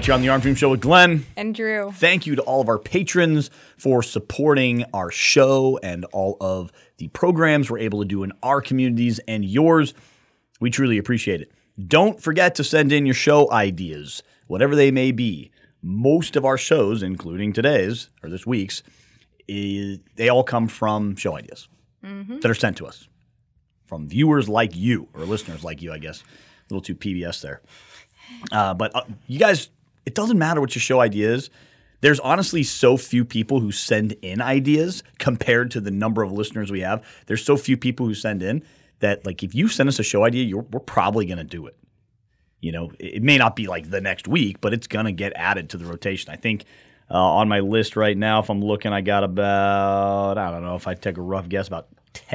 here on the Arms Room Show with Glenn and Drew. Thank you to all of our patrons for supporting our show and all of the programs we're able to do in our communities and yours. We truly appreciate it. Don't forget to send in your show ideas, whatever they may be. Most of our shows, including today's or this week's, they all come from show ideas that are sent to us from viewers like you, or listeners like you, I guess. A little too PBS there. But you guys, it doesn't matter what your show idea is. There's honestly so few people who send in ideas compared to the number of listeners we have. There's so few people who send in that, like, if you send us a show idea, we're probably going to do it. You know, it may not be like the next week, but it's going to get added to the rotation. I think on my list right now, if I'm looking, I got about, I don't know, if I take a rough guess, about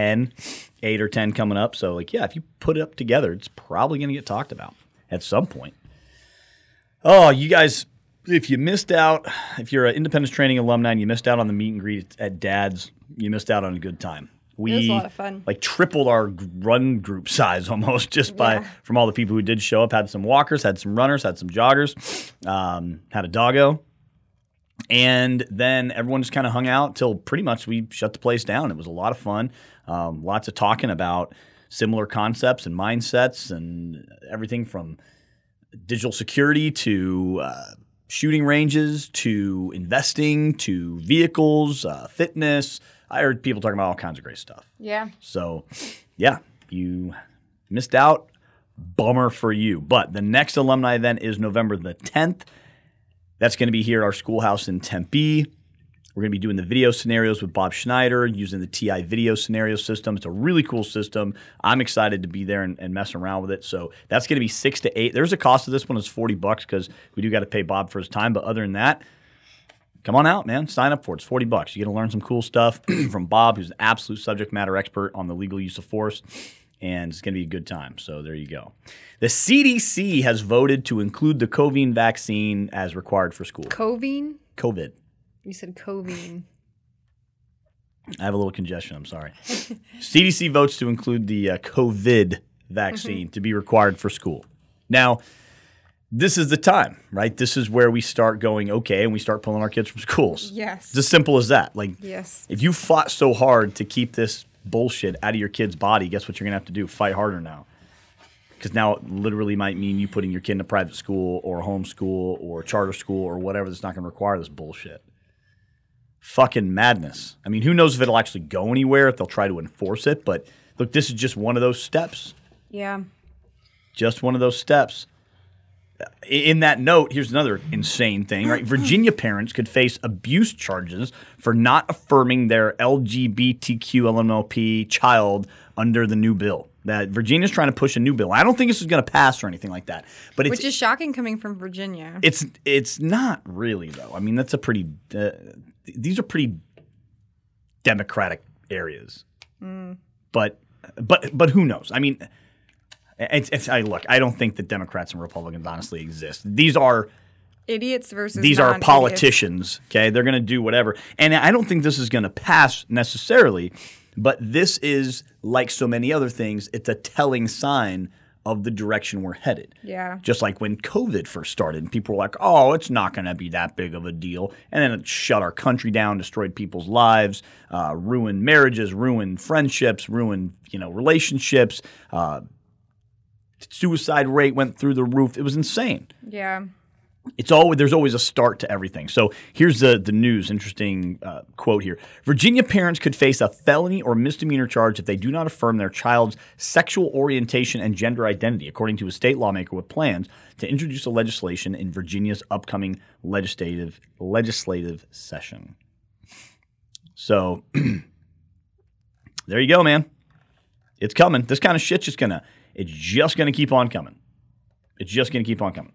8 or 10 coming up. So, like, yeah, if you put it up together, it's probably going to get talked about at some point. Oh, you guys, if you missed out, if you're an Independence Training alumni and you missed out on the meet and greet at Dad's, you missed out on a good time. It was a lot of fun. Like tripled our run group size almost just from all the people who did show up. Had some walkers, had some runners, had some joggers, had a doggo. And then everyone just kind of hung out till pretty much we shut the place down. It was a lot of fun. Lots of talking about similar concepts and mindsets and everything from digital security to shooting ranges to investing to vehicles, fitness. I heard people talking about all kinds of great stuff. Yeah. So, yeah, you missed out. Bummer for you. But the next alumni event is November the 10th. That's going to be here at our schoolhouse in Tempe. We're going to be doing the video scenarios with Bob Schneider using the TI video scenario system. It's a really cool system. I'm excited to be there and mess around with it. So that's going to be 6 to 8. There's a cost of this one. It's $40 because we do got to pay Bob for his time. But other than that, come on out, man. Sign up for it. It's $40. You're going to learn some cool stuff from Bob, who's an absolute subject matter expert on the legal use of force. And it's going to be a good time. So there you go. The CDC has voted to include the COVID vaccine as required for school. COVID? COVID. You said COVID. I have a little congestion. I'm sorry. CDC votes to include the COVID vaccine to be required for school. Now, this is the time, right? This is where we start going, okay, and we start pulling our kids from schools. Yes. It's as simple as that. Like, yes. If you fought so hard to keep this bullshit out of your kid's body, guess what you're going to have to do? Fight harder now. Because now it literally might mean you putting your kid in a private school or a homeschool or a charter school or whatever that's not going to require this bullshit. Fucking madness. I mean, who knows if it'll actually go anywhere, if they'll try to enforce it. But look, this is just one of those steps. Yeah. Just one of those steps. In that note, here's another insane thing, right? Virginia parents could face abuse charges for not affirming their LGBTQ LMNOP child under the new bill. That Virginia's trying to push a new bill. I don't think this is going to pass or anything like that. But which is shocking coming from Virginia. It's not really, though. I mean, that's a pretty these are pretty democratic areas. But who knows? I mean, look, I don't think that Democrats and Republicans honestly exist. These are idiots versus these are politicians, okay? They're going to do whatever. And I don't think this is going to pass necessarily, but this is, like so many other things, it's a telling sign of the direction we're headed. Yeah. Just like when COVID first started and people were like, oh, it's not going to be that big of a deal. And then it shut our country down, destroyed people's lives, ruined marriages, ruined friendships, ruined, relationships. Suicide rate went through the roof. It was insane. Yeah. There's always a start to everything. So here's the news. Interesting quote here. Virginia parents could face a felony or misdemeanor charge if they do not affirm their child's sexual orientation and gender identity, according to a state lawmaker with plans to introduce a legislation in Virginia's upcoming legislative session. So there you go, man. It's coming. This kind of shit's it's just going to keep on coming. It's just going to keep on coming.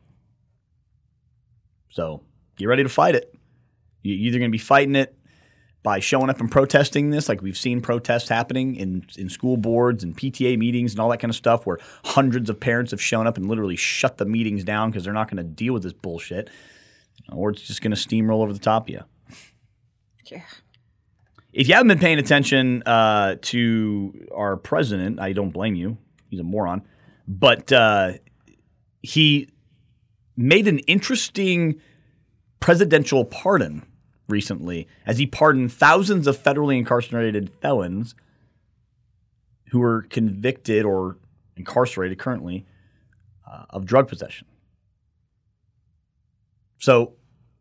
So get ready to fight it. You're either going to be fighting it by showing up and protesting this, like we've seen protests happening in school boards and PTA meetings and all that kind of stuff where hundreds of parents have shown up and literally shut the meetings down because they're not going to deal with this bullshit, or it's just going to steamroll over the top of you. Yeah. If you haven't been paying attention to our president, I don't blame you. He's a moron. But he made an interesting presidential pardon recently as he pardoned thousands of federally incarcerated felons who were convicted or incarcerated currently of drug possession. So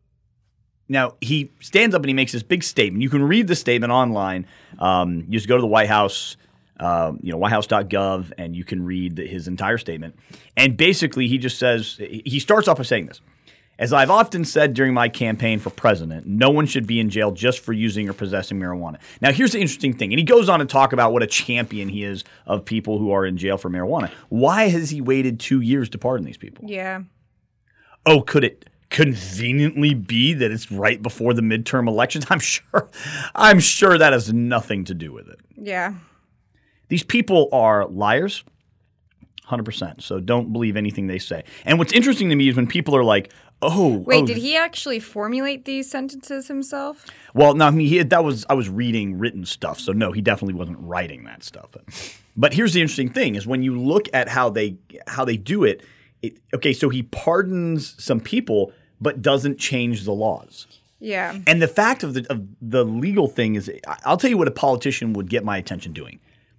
now he stands up and he makes this big statement. You can read the statement online. You just go to the White House, whitehouse.gov, and you can read his entire statement. And basically he just says, he starts off by saying this. As I've often said during my campaign for president, no one should be in jail just for using or possessing marijuana. Now, here's the interesting thing. And he goes on to talk about what a champion he is of people who are in jail for marijuana. Why has he waited 2 years to pardon these people? Yeah. Oh, could it conveniently be that it's right before the midterm elections? I'm sure that has nothing to do with it. Yeah. These people are liars, 100%. So don't believe anything they say. And what's interesting to me is when people are like, Wait, did he actually formulate these sentences himself? Well, no, I mean, I was reading written stuff, so no, he definitely wasn't writing that stuff. But here's the interesting thing: is when you look at how they do it. Okay, so he pardons some people, but doesn't change the laws. Yeah. And the fact of the legal thing is, I'll tell you what a politician would get my attention doing.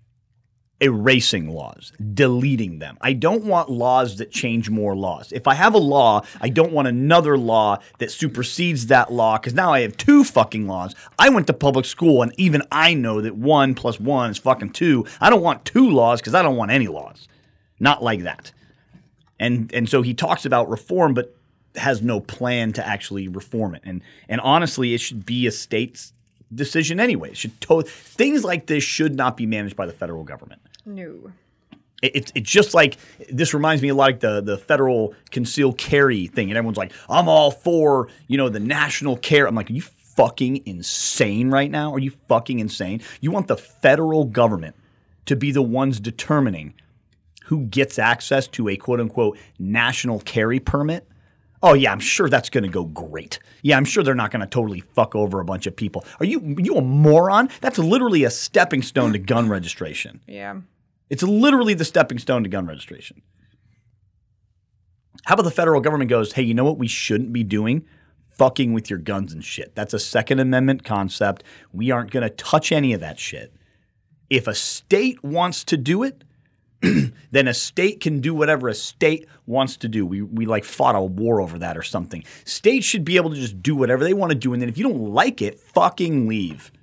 Erasing laws, deleting them. I don't want laws that change more laws. If I have a law, I don't want another law that supersedes that law because now I have 2 fucking laws. I went to public school and even I know that 1 + 1 is fucking 2. I don't want 2 laws because I don't want any laws. Not like that. And so he talks about reform but has no plan to actually reform it. And honestly, it should be a state's decision anyway. Things like this should not be managed by the federal government. No. It's just like – this reminds me a lot like the federal concealed carry thing. And everyone's like, I'm all for, the national care. I'm like, are you fucking insane right now? Are you fucking insane? You want the federal government to be the ones determining who gets access to a quote-unquote national carry permit? Oh, yeah, I'm sure that's going to go great. Yeah, I'm sure they're not going to totally fuck over a bunch of people. Are you a moron? That's literally a stepping stone to gun registration. Yeah. It's literally the stepping stone to gun registration. How about the federal government goes, hey, you know what we shouldn't be doing? Fucking with your guns and shit. That's a Second Amendment concept. We aren't going to touch any of that shit. If a state wants to do it, then a state can do whatever a state wants to do. We like fought a war over that or something. States should be able to just do whatever they want to do, and then if you don't like it, fucking leave.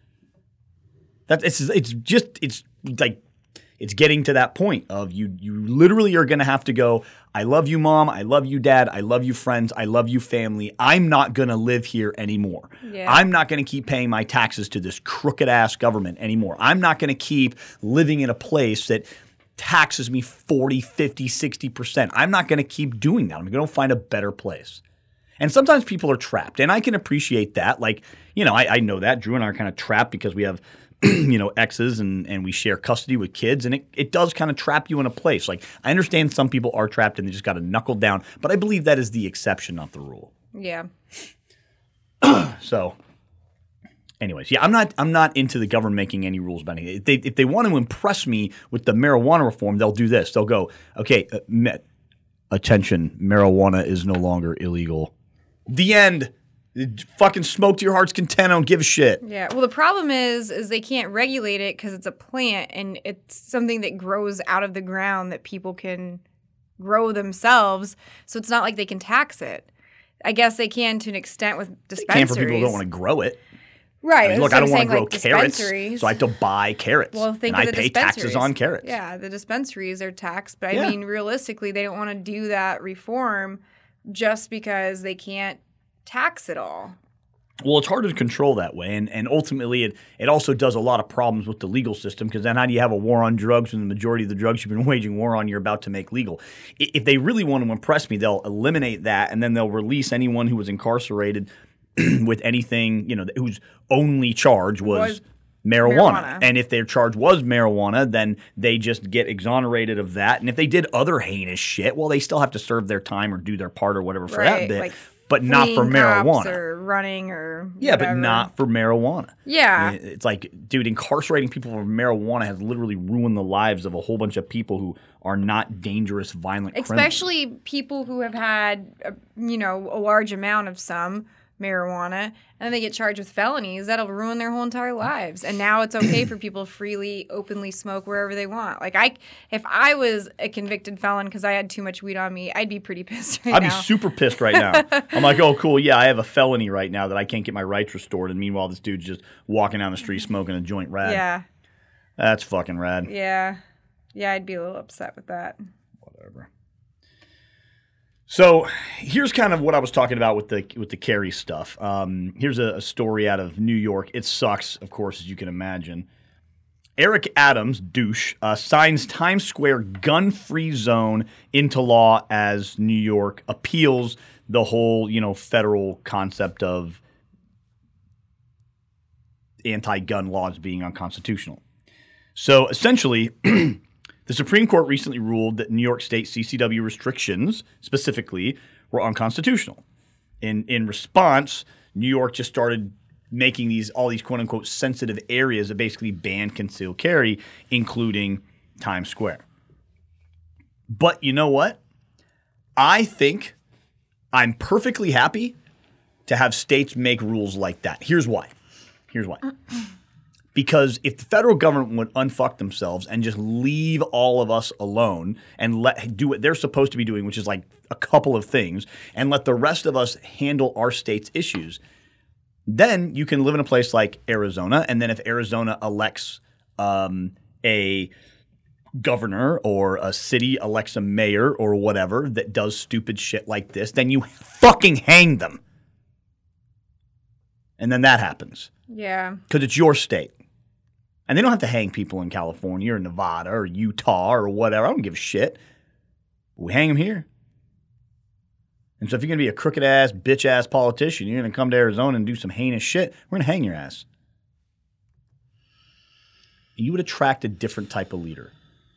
It's getting to that point of you literally are going to have to go, I love you, Mom. I love you, Dad. I love you, friends. I love you, family. I'm not going to live here anymore. Yeah. I'm not going to keep paying my taxes to this crooked-ass government anymore. I'm not going to keep living in a place that taxes me 40, 50, 60%. I'm not going to keep doing that. I'm going to find a better place. And sometimes people are trapped, and I can appreciate that. Like, I know that. Drew and I are kind of trapped because we have exes and we share custody with kids, and it does kind of trap you in a place. Like, I understand some people are trapped and they just got to knuckle down, but I believe that is the exception, not the rule. Yeah. So, anyways, yeah, I'm not into the government making any rules about anything. If they want to impress me with the marijuana reform, they'll do this. They'll go, okay, attention, marijuana is no longer illegal. The end. Fucking smoke to your heart's content. I don't give a shit. Yeah. Well, the problem is they can't regulate it because it's a plant and it's something that grows out of the ground that people can grow themselves. So it's not like they can tax it. I guess they can to an extent with dispensaries. They can for people who don't want to grow it. Right. I mean, look, I don't want to grow carrots, dispensaries. so I have to buy carrots. Well, think and of the I pay taxes dispensaries. on carrots. Yeah, the dispensaries are taxed. But Yeah. I mean, realistically, they don't want to do that reform just because they can't tax it all. Well, it's harder to control that way, and ultimately it also does a lot of problems with the legal system because then how do you have a war on drugs when the majority of the drugs you've been waging war on you're about to make legal? If they really want to impress me, they'll eliminate that, and then they'll release anyone who was incarcerated with anything, whose only charge was marijuana. And if their charge was marijuana, then they just get exonerated of that. And if they did other heinous shit, well, they still have to serve their time or do their part or whatever for that bit. Like but not for fleeing cops marijuana. or running or Yeah, whatever. but not for marijuana. Yeah. It's like, dude, incarcerating people for marijuana has literally ruined the lives of a whole bunch of people who are not dangerous, violent criminals. Especially people who have had, a large amount of some marijuana, and then they get charged with felonies. That'll ruin their whole entire lives. And now it's okay for people to freely, openly smoke wherever they want. Like, if I was a convicted felon because I had too much weed on me, I'd be pretty pissed right now. I'd be super pissed right now. I'm like, oh, cool, yeah, I have a felony right now that I can't get my rights restored, and meanwhile this dude's just walking down the street smoking a joint rad. Yeah. That's fucking rad. Yeah. Yeah, I'd be a little upset with that. Whatever. So here's kind of what I was talking about with the carry stuff. Here's a story out of New York. It sucks, of course, as you can imagine. Eric Adams, douche, signs Times Square gun-free zone into law as New York appeals the whole, federal concept of anti-gun laws being unconstitutional. So essentially, the Supreme Court recently ruled that New York State CCW restrictions, specifically, were unconstitutional. In response, New York just started making all these quote-unquote sensitive areas that basically ban concealed carry, including Times Square. But you know what? I think I'm perfectly happy to have states make rules like that. Here's why. Because if the federal government would unfuck themselves and just leave all of us alone and do what they're supposed to be doing, which is like a couple of things, and let the rest of us handle our state's issues, then you can live in a place like Arizona. And then if Arizona elects a governor or a city elects a mayor or whatever that does stupid shit like this, then you fucking hang them. And then that happens. Yeah. Because it's your state. And they don't have to hang people in California or Nevada or Utah or whatever. I don't give a shit. We hang them here. And so if you're going to be a crooked-ass, bitch-ass politician, you're going to come to Arizona and do some heinous shit, we're going to hang your ass. You would attract a different type of leader.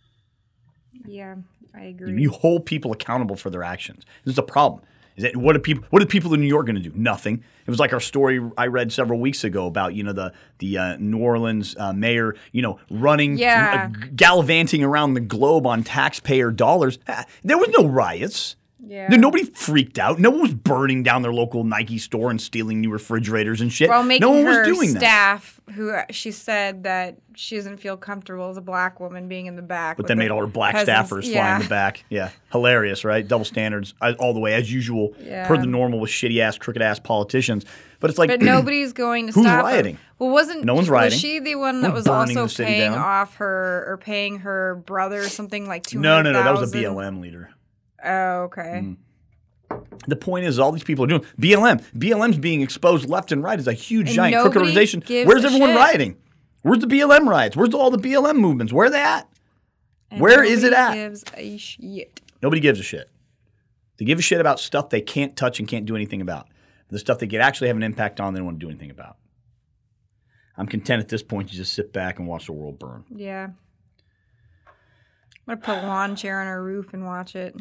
Yeah, I agree. You hold people accountable for their actions. This is a problem. What are people in New York going to do? Nothing. It was like our story I read several weeks ago about the New Orleans mayor running gallivanting around the globe on taxpayer dollars. There was no riots. Yeah. Nobody freaked out. No one was burning down their local Nike store and stealing new refrigerators and shit. Well, making no one her was doing staff, who she said that she doesn't feel comfortable as a black woman being in the back. But then made all her black staffers fly in the back. Yeah. Hilarious, right? Double standards all the way, as usual, per the normal with shitty-ass, crooked-ass politicians. But it's like, but nobody's going to who's stop rioting? Her. Well, no one's rioting. Was she the one that was also paying off paying her brother something like $200,000? No, that was a BLM leader. Oh, okay. The point is, all these people are doing BLM's being exposed left and right as a huge, giant crooked organization. Where's everyone rioting? Where's the BLM riots? Where's all the BLM movements? Where are they at? Where is it at? Gives a shit. Nobody gives a shit. They give a shit about stuff they can't touch and can't do anything about. The stuff they could actually have an impact on, they don't want to do anything about. I'm content at this point to just sit back and watch the world burn. Yeah. I'm going to put a lawn chair on our roof and watch it.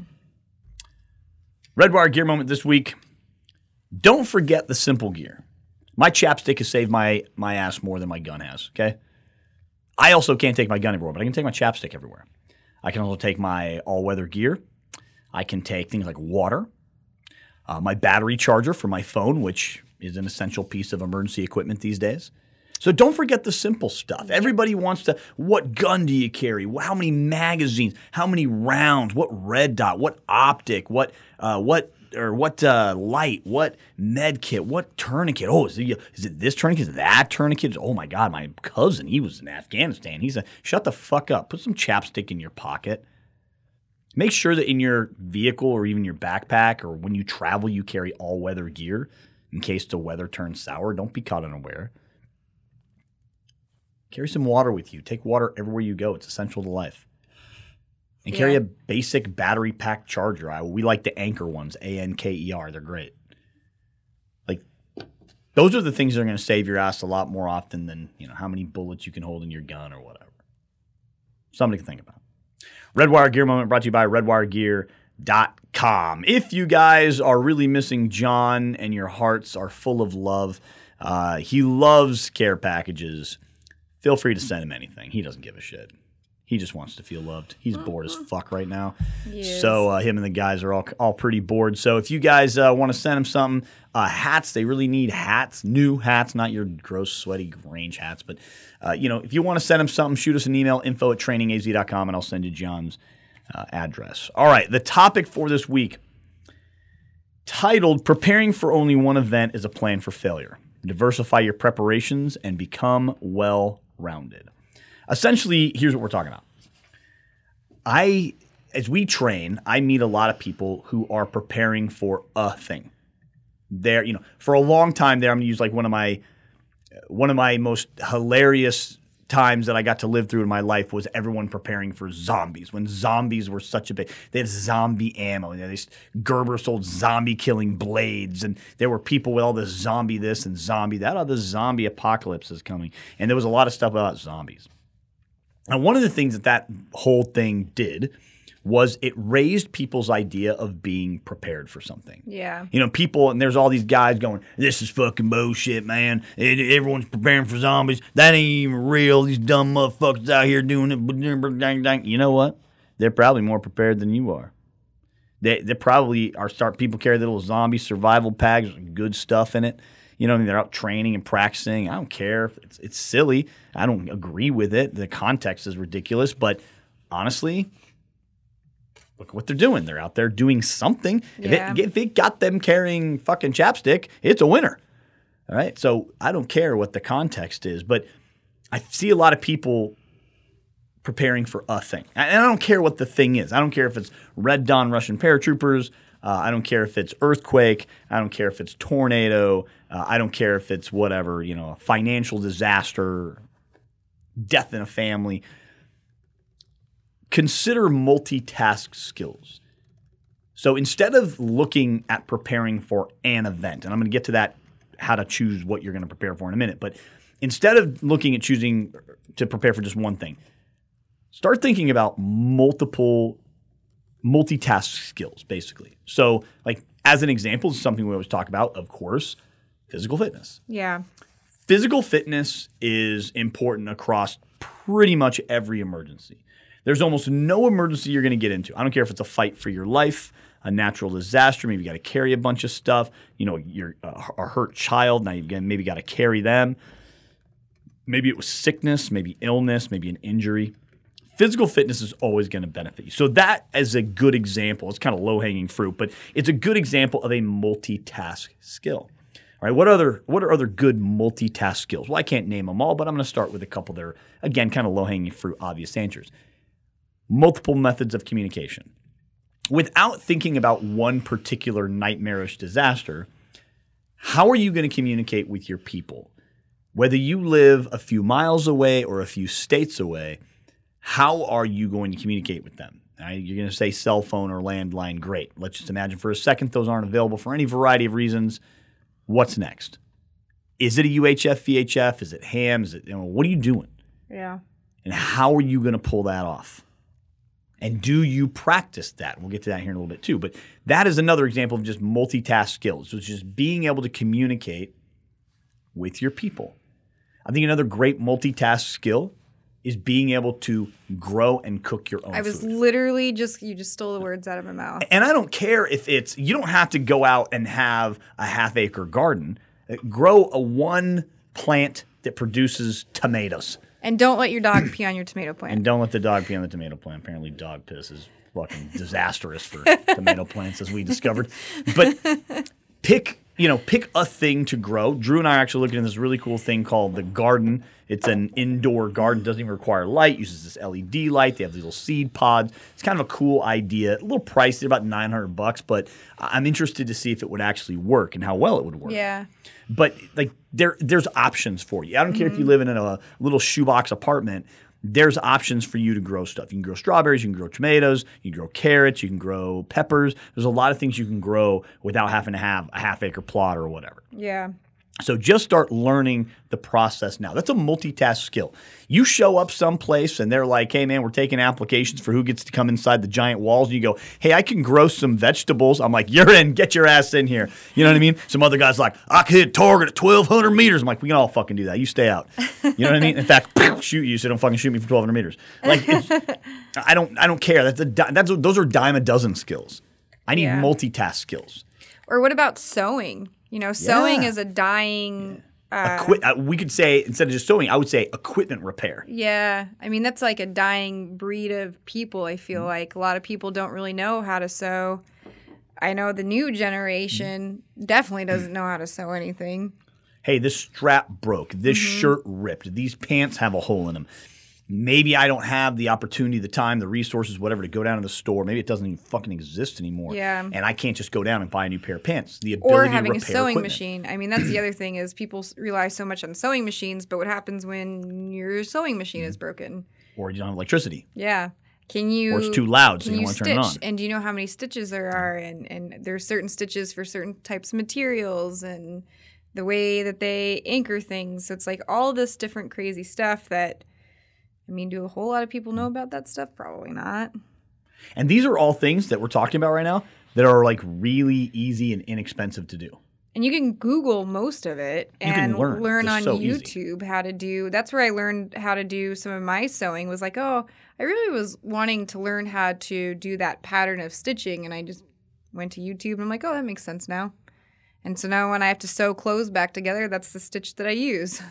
Redwire gear moment this week. Don't forget the simple gear. My chapstick has saved my ass more than my gun has, okay? I also can't take my gun everywhere, but I can take my chapstick everywhere. I can also take my all-weather gear. I can take things like water, my battery charger for my phone, which is an essential piece of emergency equipment these days. So don't forget the simple stuff. Everybody wants to, what gun do you carry? How many magazines? How many rounds? What red dot? What optic? What light? What med kit? What tourniquet? Oh, is it this tourniquet? Is it that tourniquet? Oh my God, my cousin, he was in Afghanistan. Shut the fuck up. Put some chapstick in your pocket. Make sure that in your vehicle or even your backpack or when you travel, you carry all-weather gear in case the weather turns sour. Don't be caught unaware. Carry some water with you. Take water everywhere you go. It's essential to life. And carry a basic battery pack charger. We like the Anker ones, Anker. They're great. Like, those are the things that are going to save your ass a lot more often than how many bullets you can hold in your gun or whatever. Something to think about. Redwire Gear Moment brought to you by redwiregear.com. If you guys are really missing John and your hearts are full of love, he loves care packages. Feel free to send him anything. He doesn't give a shit. He just wants to feel loved. He's bored as fuck right now. Yes. So him and the guys are all pretty bored. So if you guys want to send him something, hats, they really need hats, new hats, not your gross, sweaty range hats. But, if you want to send him something, shoot us an email, info@trainingaz.com, and I'll send you John's address. All right, the topic for this week, titled Preparing for Only One Event is a Plan for Failure. Diversify your preparations and become well-rounded. Essentially, here's what we're talking about. As we train, I meet a lot of people who are preparing for a thing. For a long time there, I'm going to use like one of my most hilarious times that I got to live through in my life was everyone preparing for zombies. When zombies were such a big, they had zombie ammo. Gerber sold zombie killing blades, and there were people with all this zombie this and zombie that. Oh, the zombie apocalypse is coming, and there was a lot of stuff about zombies. And one of the things that whole thing did was it raised people's idea of being prepared for something. Yeah. People, and there's all these guys going, this is fucking bullshit, man. Everyone's preparing for zombies. That ain't even real. These dumb motherfuckers out here doing it. You know what? They're probably more prepared than you are. They probably people carry the little zombie survival packs with good stuff in it. They're out training and practicing. I don't care. It's silly. I don't agree with it. The context is ridiculous. But honestly, look at what they're doing. They're out there doing something. Yeah. If it got them carrying fucking chapstick, it's a winner. All right? So I don't care what the context is. But I see a lot of people preparing for a thing. And I don't care what the thing is. I don't care if it's Red Dawn Russian paratroopers. I don't care if it's earthquake. I don't care if it's tornado. I don't care if it's whatever, a financial disaster, death in a family. Consider multitask skills. So instead of looking at preparing for an event, and I'm going to get to that, how to choose what you're going to prepare for in a minute, but instead of looking at choosing to prepare for just one thing, start thinking about multiple multitask skills, basically. So, like, as an example, something we always talk about, of course, physical fitness. Yeah. Physical fitness is important across pretty much every emergency. There's almost no emergency you're going to get into. I don't care if it's a fight for your life, a natural disaster, maybe you got to carry a bunch of stuff, you're a hurt child, now you've maybe got to carry them. Maybe it was sickness, maybe illness, maybe an injury. Physical fitness is always going to benefit you. So that is a good example. It's kind of low-hanging fruit, but it's a good example of a multitask skill. All right, what are other good multitask skills? Well, I can't name them all, but I'm going to start with a couple that are, again, kind of low-hanging fruit, obvious answers. Multiple methods of communication. Without thinking about one particular nightmarish disaster, how are you going to communicate with your people? Whether you live a few miles away or a few states away, how are you going to communicate with them? Right? You're going to say cell phone or landline. Great. Let's just imagine for a second those aren't available for any variety of reasons. What's next? Is it a UHF, VHF? Is it ham? What are you doing? Yeah. And how are you going to pull that off? And do you practice that? We'll get to that here in a little bit too. But that is another example of just multitask skills, which is being able to communicate with your people. I think another great multitask skill is being able to grow and cook your own food. I was literally you just stole the words out of my mouth. And I don't care if you don't have to go out and have a half-acre garden. Grow a one plant that produces tomatoes. And don't let your dog pee on your tomato plant. And don't let the dog pee on the tomato plant. Apparently dog piss is fucking disastrous for tomato plants, as we discovered. But pick a thing to grow. Drew and I are actually looking at this really cool thing called the Garden. It's an indoor garden. Doesn't even require light. Uses this LED light. They have these little seed pods. It's kind of a cool idea. A little pricey, about $900, but I'm interested to see if it would actually work and how well it would work. Yeah. But like there's options for you. I don't care if you live in a little shoebox apartment. There's options for you to grow stuff. You can grow strawberries, you can grow tomatoes, you can grow carrots, you can grow peppers. There's a lot of things you can grow without having to have a half-acre plot or whatever. Yeah. So just start learning the process now. That's a multitask skill. You show up someplace and they're like, hey, man, we're taking applications for who gets to come inside the giant walls. And you go, hey, I can grow some vegetables. I'm like, you're in. Get your ass in here. You know what I mean? Some other guy's like, I can hit a target at 1,200 meters. I'm like, we can all fucking do that. You stay out. You know what I mean? In fact, shoot you so don't fucking shoot me from 1,200 meters. Like, I don't care. Those are dime a dozen skills. I need multitask skills. Or what about sewing? Sewing is a dying. We could say, instead of just sewing, I would say equipment repair. Yeah. I mean, that's like a dying breed of people, I feel like. A lot of people don't really know how to sew. I know the new generation definitely doesn't know how to sew anything. Hey, this strap broke. This shirt ripped. These pants have a hole in them. Maybe I don't have the opportunity, the time, the resources, whatever, to go down to the store. Maybe it doesn't even fucking exist anymore. Yeah. And I can't just go down and buy a new pair of pants. The ability or having to a repair sewing equipment. machine. I mean, that's the other thing is people rely so much on sewing machines, but what happens when your sewing machine is broken? Or you don't have electricity. Yeah. Can you? Or it's too loud, so can you you don't want to turn it stitch? on. And do you know how many stitches there are? And there's certain stitches for certain types of materials and the way that they anchor things. So it's like all this different crazy stuff that, I mean, do a whole lot of people know about that stuff? Probably not. And these are all things that we're talking about right now that are like really easy and inexpensive to do. And you can Google most of it and learn on so YouTube how to do. That's where I learned how to do some of my sewing. Was like, oh, I really was wanting to learn how to do that pattern of stitching, and I just went to YouTube and I'm like, oh, that makes sense now. And so now when I have to sew clothes back together, that's the stitch that I use.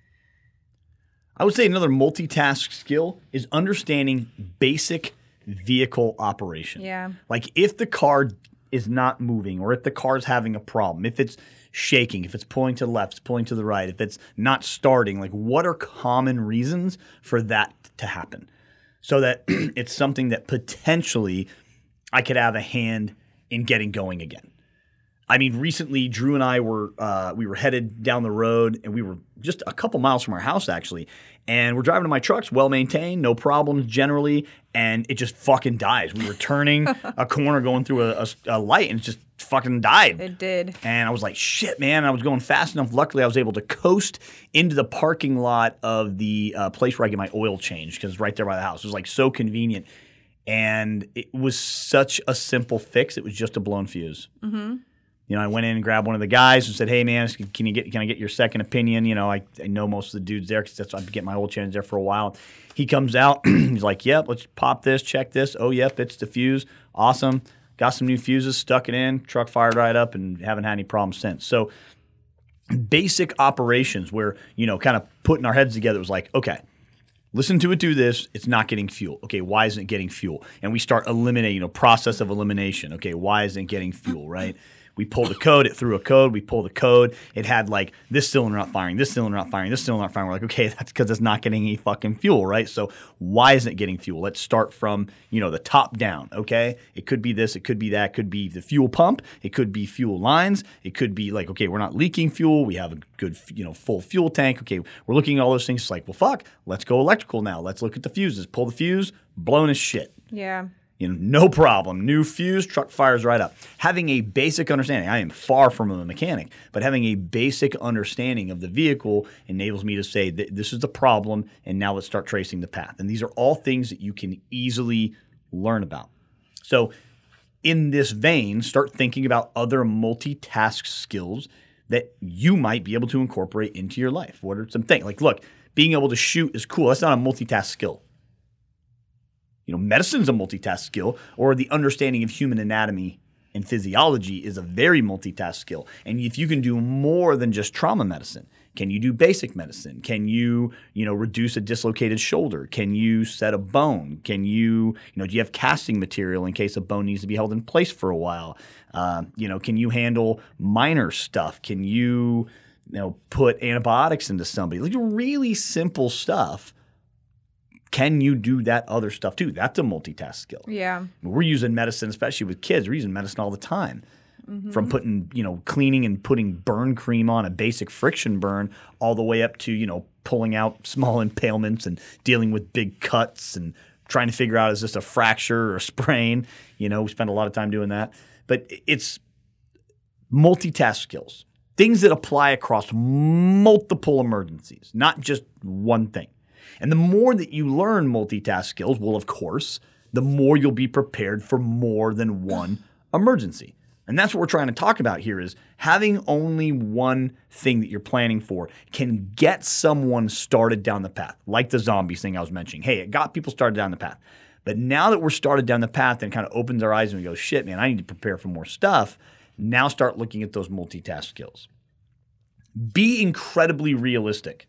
I would say another multitask skill is understanding basic vehicle operation. Yeah. Like if the car is not moving, or if the car's having a problem, if it's shaking, if it's pulling to the left, it's pulling to the right, if it's not starting, like what are common reasons for that to happen? So that it's something that potentially I could have a hand in getting going again. I mean, recently Drew and I were headed down the road, and we were just a couple miles from our house actually, and we're driving to my truck's well maintained, no problems generally, and it just fucking dies. We were turning a corner going through a light, and it just fucking died. It did. And I was like, shit, man. And I was going fast enough. Luckily, I was able to coast into the parking lot of the place where I get my oil changed, because it's right there by the house. It was like so convenient. And it was such a simple fix. It was just a blown fuse. Mm-hmm. You know, I went in and grabbed one of the guys and said, hey, man, can I get your second opinion? You know, I know most of the dudes there because I've been getting my oil changed there for a while. He comes out. He's like, yep, let's pop this, check this. Oh, yep, it's the fuse. Awesome. Got some new fuses, stuck it in, truck fired right up, and haven't had any problems since. So basic operations where, you know, kind of putting our heads together was like, okay, listen to it do this. It's not getting fuel. Okay, why isn't it getting fuel? And we start eliminating, you know, process of elimination. Okay, why isn't it getting fuel, right? We pulled the code. It threw a code. We pulled the code. It had like this cylinder not firing, this cylinder not firing, this cylinder not firing. We're like, okay, that's because it's not getting any fucking fuel, right? So why isn't it getting fuel? Let's start from, you know, the top down, okay? It could be this. It could be that. It could be the fuel pump. It could be fuel lines. It could be like, okay, we're not leaking fuel. We have a good, you know, full fuel tank. Okay, we're looking at all those things. It's like, well, fuck, let's go electrical now. Let's look at the fuses. Pull the fuse, blown as shit. Yeah. You know, no problem. New fuse, truck fires right up. Having a basic understanding. I am far from a mechanic, but having a basic understanding of the vehicle enables me to say this is the problem, and now let's start tracing the path. And these are all things that you can easily learn about. So in this vein, start thinking about other multitask skills that you might be able to incorporate into your life. What are some things? Like, look, being able to shoot is cool. That's not a multitask skill. You know, medicine's a multitask skill, or the understanding of human anatomy and physiology is a very multitask skill. And if you can do more than just trauma medicine, can you do basic medicine? Can you know, reduce a dislocated shoulder? Can you set a bone? Can you know, do you have casting material in case a bone needs to be held in place for a while? You know, can you handle minor stuff? Can you know, put antibiotics into somebody? Like really simple stuff. Can you do that other stuff too? That's a multitask skill. Yeah. We're using medicine, especially with kids. We're using medicine all the time. Mm-hmm. From putting, you know, cleaning and putting burn cream on a basic friction burn all the way up to, you know, pulling out small impalements and dealing with big cuts and trying to figure out is this a fracture or a sprain. You know, we spend a lot of time doing that. But it's multitask skills. Things that apply across multiple emergencies, not just one thing. And the more that you learn multitask skills, well, of course, the more you'll be prepared for more than one emergency. And that's what we're trying to talk about here is having only one thing that you're planning for can get someone started down the path, like the zombies thing I was mentioning. Hey, it got people started down the path. But now that we're started down the path and kind of opens our eyes and we go, shit, man, I need to prepare for more stuff. Now start looking at those multitask skills. Be incredibly realistic.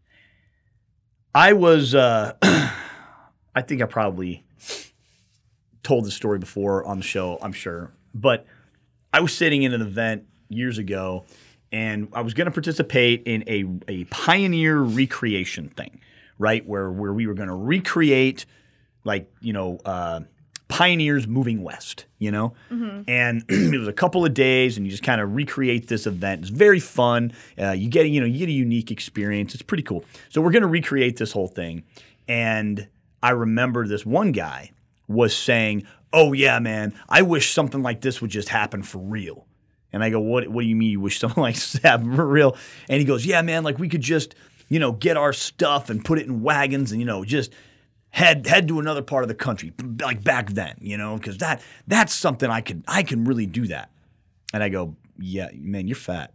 I was, I think I probably told this story before on the show, I'm sure. But I was sitting in an event years ago, and I was going to participate in a pioneer recreation thing, right? Where we were going to recreate, like, pioneers moving west, Mm-hmm. And it was a couple of days, and you just kind of recreate this event. It's very fun. You get a unique experience. It's pretty cool. So we're going to recreate this whole thing, and I remember this one guy was saying, "Oh yeah, man, I wish something like this would just happen for real." And I go, "What do you mean you wish something like this happened for real?" And he goes, "Yeah, man, like we could just, get our stuff and put it in wagons and, just head to another part of the country, like back then, because that's something I can really do that." And I go, "Yeah, man, you're fat.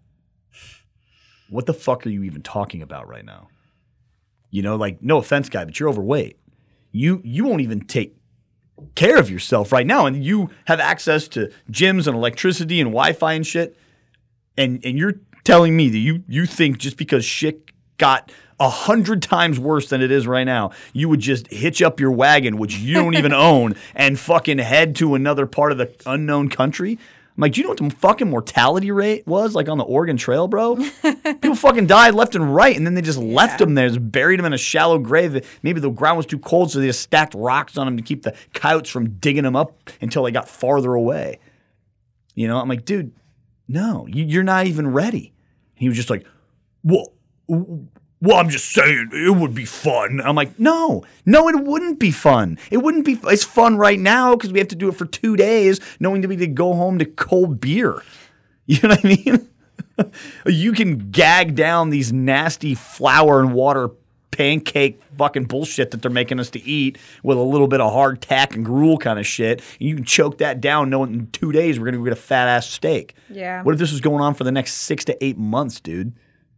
What the fuck are you even talking about right now? No offense, guy, but you're overweight. You won't even take care of yourself right now, and you have access to gyms and electricity and Wi-Fi and shit, and you're telling me that you think just because shit got 100 times worse than it is right now, you would just hitch up your wagon, which you don't even own, and fucking head to another part of the unknown country?" I'm like, "Do you know what the fucking mortality rate was like on the Oregon Trail, bro? People fucking died left and right, and then they just left them there, just buried them in a shallow grave. Maybe the ground was too cold, so they just stacked rocks on them to keep the coyotes from digging them up until they got farther away." I'm like, "Dude, no, you're not even ready." He was just like, Well, I'm just saying it would be fun." I'm like, no, it wouldn't be fun. It wouldn't be. It's fun right now because we have to do it for 2 days, knowing that we could go home to cold beer. You know what I mean? You can gag down these nasty flour and water pancake fucking bullshit that they're making us to eat with a little bit of hardtack and gruel kind of shit. And you can choke that down knowing in 2 days we're going to go get a fat ass steak. Yeah. What if this was going on for the next 6 to 8 months, dude?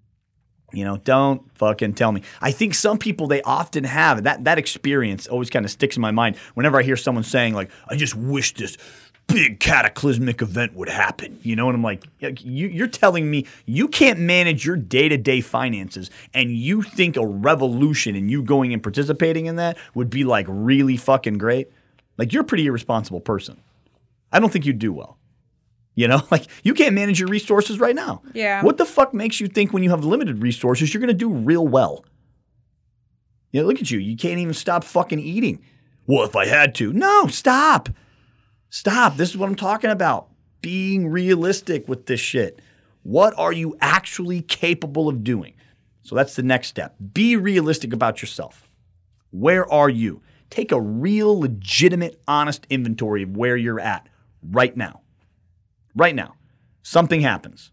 Don't fucking tell me. I think some people, they often have that experience always kind of sticks in my mind whenever I hear someone saying, like, "I just wish this big cataclysmic event would happen." And I'm like, you're telling me you can't manage your day-to-day finances and you think a revolution and you going and participating in that would be like really fucking great? Like, you're a pretty irresponsible person. I don't think you'd do well. Like, you can't manage your resources right now. Yeah. What the fuck makes you think when you have limited resources, you're going to do real well? Look at you. You can't even stop fucking eating. "Well, if I had to." No, stop. Stop. This is what I'm talking about. Being realistic with this shit. What are you actually capable of doing? So that's the next step. Be realistic about yourself. Where are you? Take a real, legitimate, honest inventory of where you're at right now. Right now, something happens.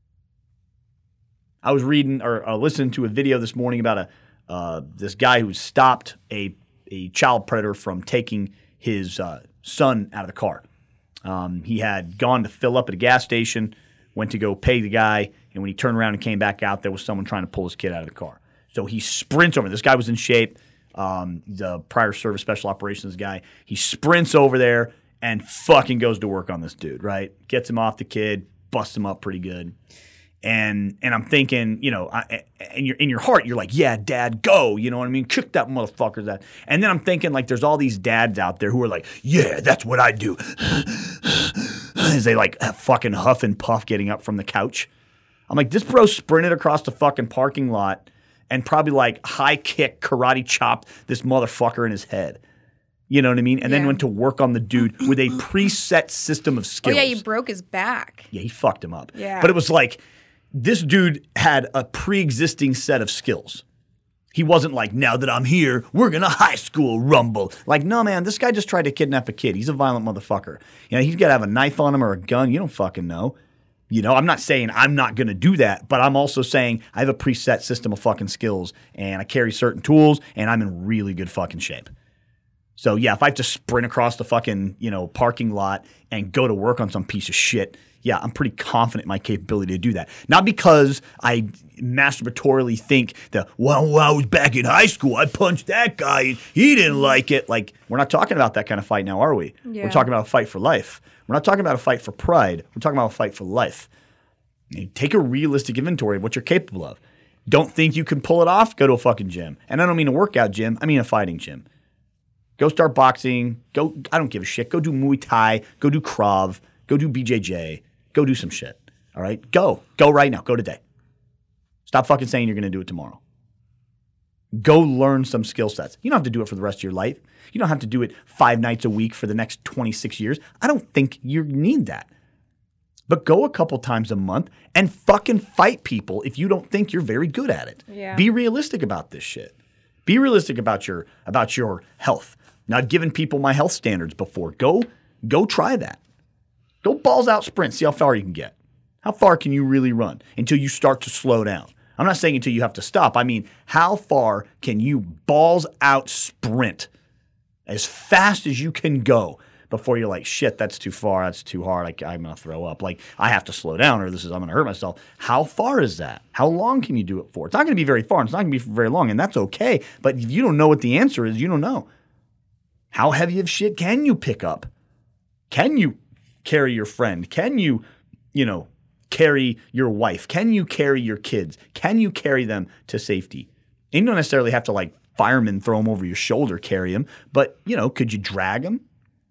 I was reading or listening to a video this morning about this guy who stopped a child predator from taking his son out of the car. He had gone to fill up at a gas station, went to go pay the guy, and when he turned around and came back out, there was someone trying to pull his kid out of the car. So he sprints over. This guy was in shape. He's a prior service special operations guy. He sprints over there and fucking goes to work on this dude, right? Gets him off the kid, busts him up pretty good. And I'm thinking, and you're in your heart, you're like, "Yeah, Dad, go." You know what I mean? Kick that motherfucker's ass. And then I'm thinking, like, there's all these dads out there who are like, "Yeah, that's what I do." As they like fucking huff and puff getting up from the couch. I'm like, this bro sprinted across the fucking parking lot and probably like high kick, karate chopped this motherfucker in his head. You know what I mean? And then went to work on the dude with a preset system of skills. Oh, yeah, you broke his back. Yeah, he fucked him up. Yeah. But it was like, this dude had a pre-existing set of skills. He wasn't like, "Now that I'm here, we're going to high school rumble." Like, no, man, this guy just tried to kidnap a kid. He's a violent motherfucker. He's got to have a knife on him or a gun. You don't fucking know. You know, I'm not saying I'm not going to do that, but I'm also saying I have a preset system of fucking skills and I carry certain tools and I'm in really good fucking shape. So yeah, if I have to sprint across the fucking, parking lot and go to work on some piece of shit, yeah, I'm pretty confident in my capability to do that. Not because I masturbatorily think that, well, I was back in high school, I punched that guy and he didn't like it. Like, we're not talking about that kind of fight now, are we? Yeah. We're talking about a fight for life. We're not talking about a fight for pride. We're talking about a fight for life. Take a realistic inventory of what you're capable of. Don't think you can pull it off? Go to a fucking gym. And I don't mean a workout gym. I mean a fighting gym. Go start boxing. I don't give a shit. Go do Muay Thai. Go do Krav. Go do BJJ. Go do some shit. All right? Go. Go right now. Go today. Stop fucking saying you're going to do it tomorrow. Go learn some skill sets. You don't have to do it for the rest of your life. You don't have to do it 5 nights a week for the next 26 years. I don't think you need that. But go a couple times a month and fucking fight people if you don't think you're very good at it. Yeah. Be realistic about this shit. Be realistic about your health. Now, I've given people my health standards before. Go try that. Go balls out sprint. See how far you can get. How far can you really run until you start to slow down? I'm not saying until you have to stop. I mean, how far can you balls out sprint as fast as you can go before you're like, shit, that's too far. That's too hard. I'm going to throw up. Like, I have to slow down or I'm going to hurt myself. How far is that? How long can you do it for? It's not going to be very far. It's not going to be for very long, and that's okay. But if you don't know what the answer is, you don't know. How heavy of shit can you pick up? Can you carry your friend? Can you, carry your wife? Can you carry your kids? Can you carry them to safety? And you don't necessarily have to fireman throw them over your shoulder, carry them. But, could you drag them?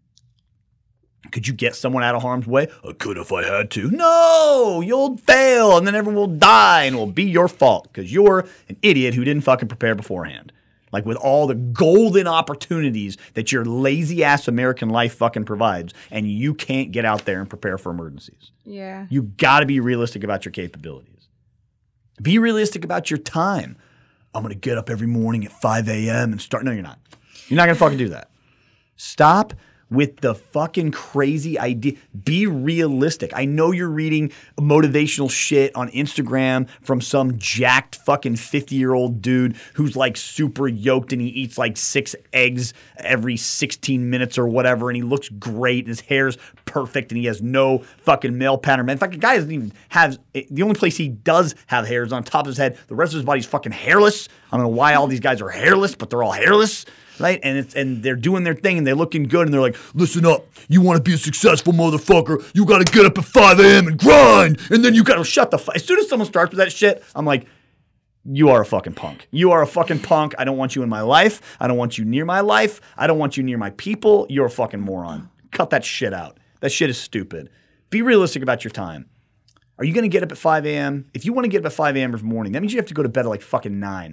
Could you get someone out of harm's way? I could if I had to. No, you'll fail and then everyone will die and it will be your fault because you're an idiot who didn't fucking prepare beforehand. Like with all the golden opportunities that your lazy ass American life fucking provides and you can't get out there and prepare for emergencies. Yeah. You got to be realistic about your capabilities. Be realistic about your time. I'm going to get up every morning at 5 a.m. and start. No, you're not. You're not going to fucking do that. Stop with the fucking crazy idea. Be realistic. I know you're reading motivational shit on Instagram from some jacked fucking 50-year-old dude who's super yoked and he eats 6 eggs every 16 minutes or whatever and he looks great and his hair's perfect and he has no fucking male pattern. In fact, the guy doesn't even have – the only place he does have hair is on top of his head. The rest of his body's fucking hairless. I don't know why all these guys are hairless, but they're all hairless. Right? And they're doing their thing and they're looking good and they're like, listen up, you want to be a successful motherfucker, you got to get up at 5 a.m. and grind, and then you got to shut the fuck. As soon as someone starts with that shit, I'm like, you are a fucking punk. You are a fucking punk. I don't want you in my life. I don't want you near my life. I don't want you near my people. You're a fucking moron. Cut that shit out. That shit is stupid. Be realistic about your time. Are you going to get up at 5 a.m.? If you want to get up at 5 a.m. every morning, that means you have to go to bed at fucking 9.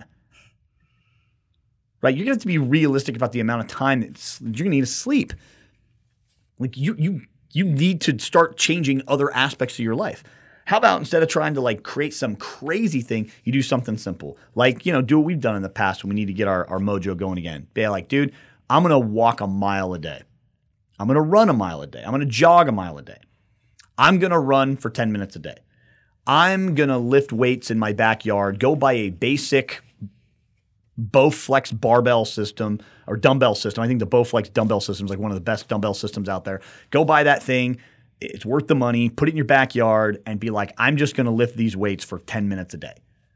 Right? You're going to have to be realistic about the amount of time that you're going to need to sleep. You need to start changing other aspects of your life. How about instead of trying to create some crazy thing, you do something simple. Do what we've done in the past when we need to get our mojo going again. Be like, dude, I'm going to walk a mile a day. I'm going to run a mile a day. I'm going to jog a mile a day. I'm going to run for 10 minutes a day. I'm going to lift weights in my backyard, go buy a basic Bowflex barbell system or dumbbell system. I think the Bowflex dumbbell system is one of the best dumbbell systems out there. Go buy that thing. It's worth the money. Put it in your backyard and be like, I'm just going to lift these weights for 10 minutes a day.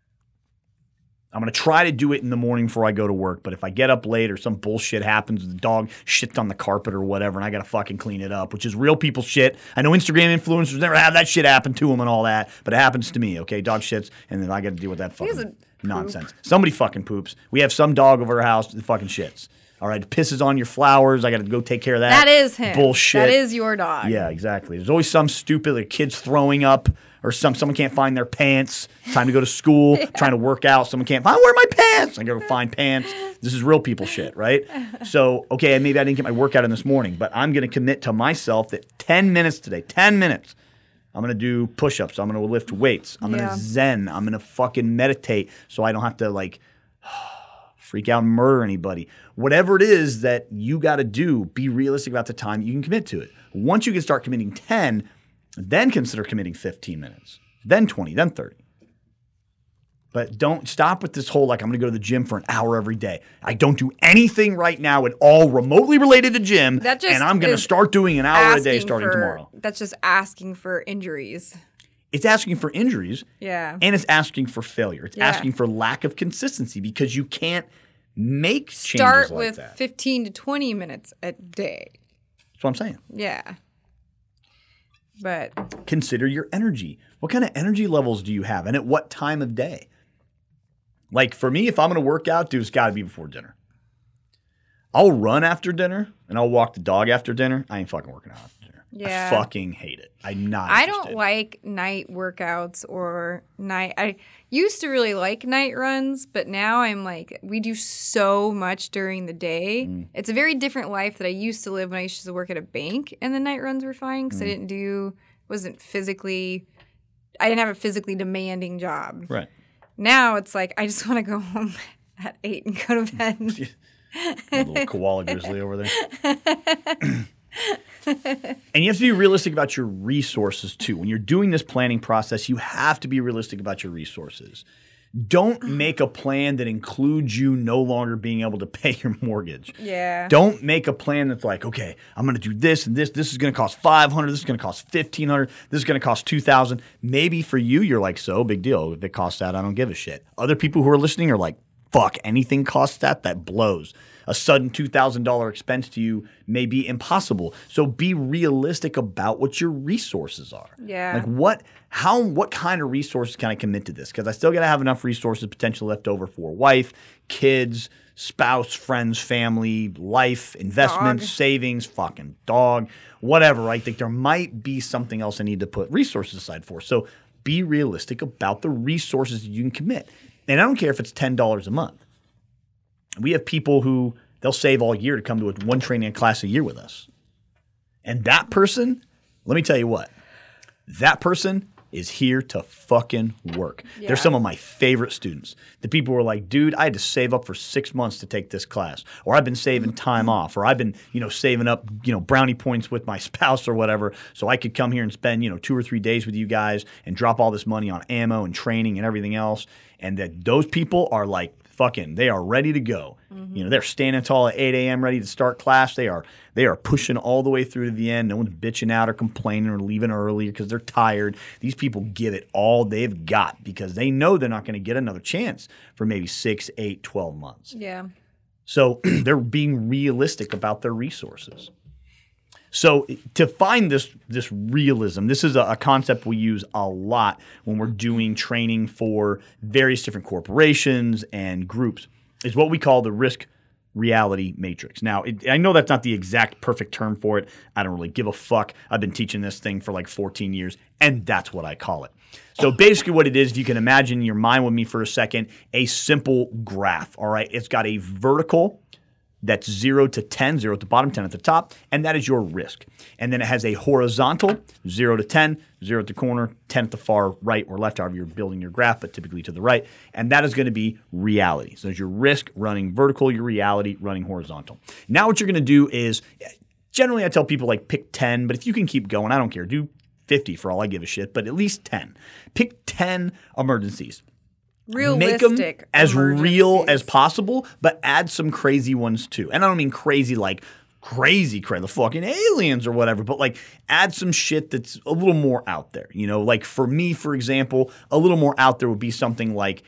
I'm going to try to do it in the morning before I go to work. But if I get up late or some bullshit happens, the dog shits on the carpet or whatever, and I got to fucking clean it up, which is real people shit. I know Instagram influencers never have that shit happen to them and all that, but it happens to me, okay? Dog shits, and then I got to deal with that fucking nonsense. Somebody fucking poops. We have some dog over our house that fucking shits. All right, pisses on your flowers. I got to go take care of that. That is him. Bullshit. That is your dog. Yeah, exactly. There's always some stupid kids throwing up or someone can't find their pants. Time to go to school, trying to work out. Someone can't find, where are my pants? I go find pants. This is real people shit, right? So, okay, maybe I didn't get my workout in this morning, but I'm going to commit to myself that 10 minutes today, 10 minutes, I'm going to do push-ups. I'm going to lift weights. I'm going to zen. I'm going to fucking meditate so I don't have to freak out and murder anybody. Whatever it is that you got to do, be realistic about the time you can commit to it. Once you can start committing 10, Then consider committing 15 minutes, then 20, then 30. But don't stop with this whole, like, I'm going to go to the gym for an hour every day. I don't do anything right now at all remotely related to gym, and I'm going to start doing an hour a day starting tomorrow. That's just asking for injuries. It's asking for injuries, yeah, and it's asking for failure. It's asking for lack of consistency because you can't make changes like that. Start with 15 to 20 minutes a day. That's what I'm saying. Yeah. But consider your energy. What kind of energy levels do you have, and at what time of day? Like for me, if I'm going to work out, dude, it's got to be before dinner. I'll run after dinner, and I'll walk the dog after dinner. I ain't fucking working out after dinner. Yeah. I fucking hate it. I'm not I interested. don't like night workouts or night. I used to really like night runs, but now I'm like, we do so much during the day. It's a very different life that I used to live when I used to work at a bank, and the night runs were fine because I didn't have a physically demanding job. Right. Now it's like I just want to go home at 8 and go to bed. A little koala grizzly over there. And you have to be realistic about your resources too. When you're doing this planning process, you have to be realistic about your resources. Don't make a plan that includes you no longer being able to pay your mortgage. Yeah. Don't make a plan that's like, okay, I'm going to do this and this. This is going to cost $500. This is going to cost $1,500. This is going to cost $2,000. Maybe for you, you're like, so big deal. If it costs that, I don't give a shit. Other people who are listening are like, fuck, anything costs that? That blows. A sudden $2,000 expense to you may be impossible. So be realistic about what your resources are. Yeah. Like what kind of resources can I commit to this? Because I still got to have enough resources potentially left over for wife, kids, spouse, friends, family, life, investments, savings, fucking dog, whatever. Right? Like there might be something else I need to put resources aside for. So be realistic about the resources you can commit. And I don't care if it's $10 a month. We have people who they'll save all year to come to one training class a year with us. And that person, let me tell you what, that person is here to fucking work. Yeah. They're some of my favorite students. The people who are like, dude, I had to save up for 6 months to take this class. Or I've been saving time off. Or I've been, saving up, brownie points with my spouse or whatever so I could come here and spend, 2 or 3 days with you guys and drop all this money on ammo and training and everything else. And that those people are like, fucking, they are ready to go. They're standing tall at 8 a.m. ready to start class. They are pushing all the way through to the end. No one's bitching out or complaining or leaving early because they're tired. These people give it all they've got because they know they're not going to get another chance for maybe 6, 8, 12 months. Yeah. So they're being realistic about their resources. So to find this realism, this is a concept we use a lot when we're doing training for various different corporations and groups, is what we call the risk reality matrix. Now, I know that's not the exact perfect term for it. I don't really give a fuck. I've been teaching this thing for like 14 years, and that's what I call it. So basically what it is, if you can imagine in your mind with me for a second, a simple graph, all right? It's got a vertical that's 0 to 10, 0 at the bottom, 10 at the top, and that is your risk. And then it has a horizontal, 0 to 10, 0 at the corner, 10 at the far right or left, however you're building your graph, but typically to the right. And that is going to be reality. So there's your risk running vertical, your reality running horizontal. Now what you're going to do is, generally I tell people like pick 10, but if you can keep going, I don't care. Do 50 for all I give a shit, but at least 10. Pick 10 emergencies. Realistic. Make them as real as possible, but add some crazy ones too. And I don't mean crazy like crazy, the fucking aliens or whatever, but like add some shit that's a little more out there. Like for me, for example, a little more out there would be something like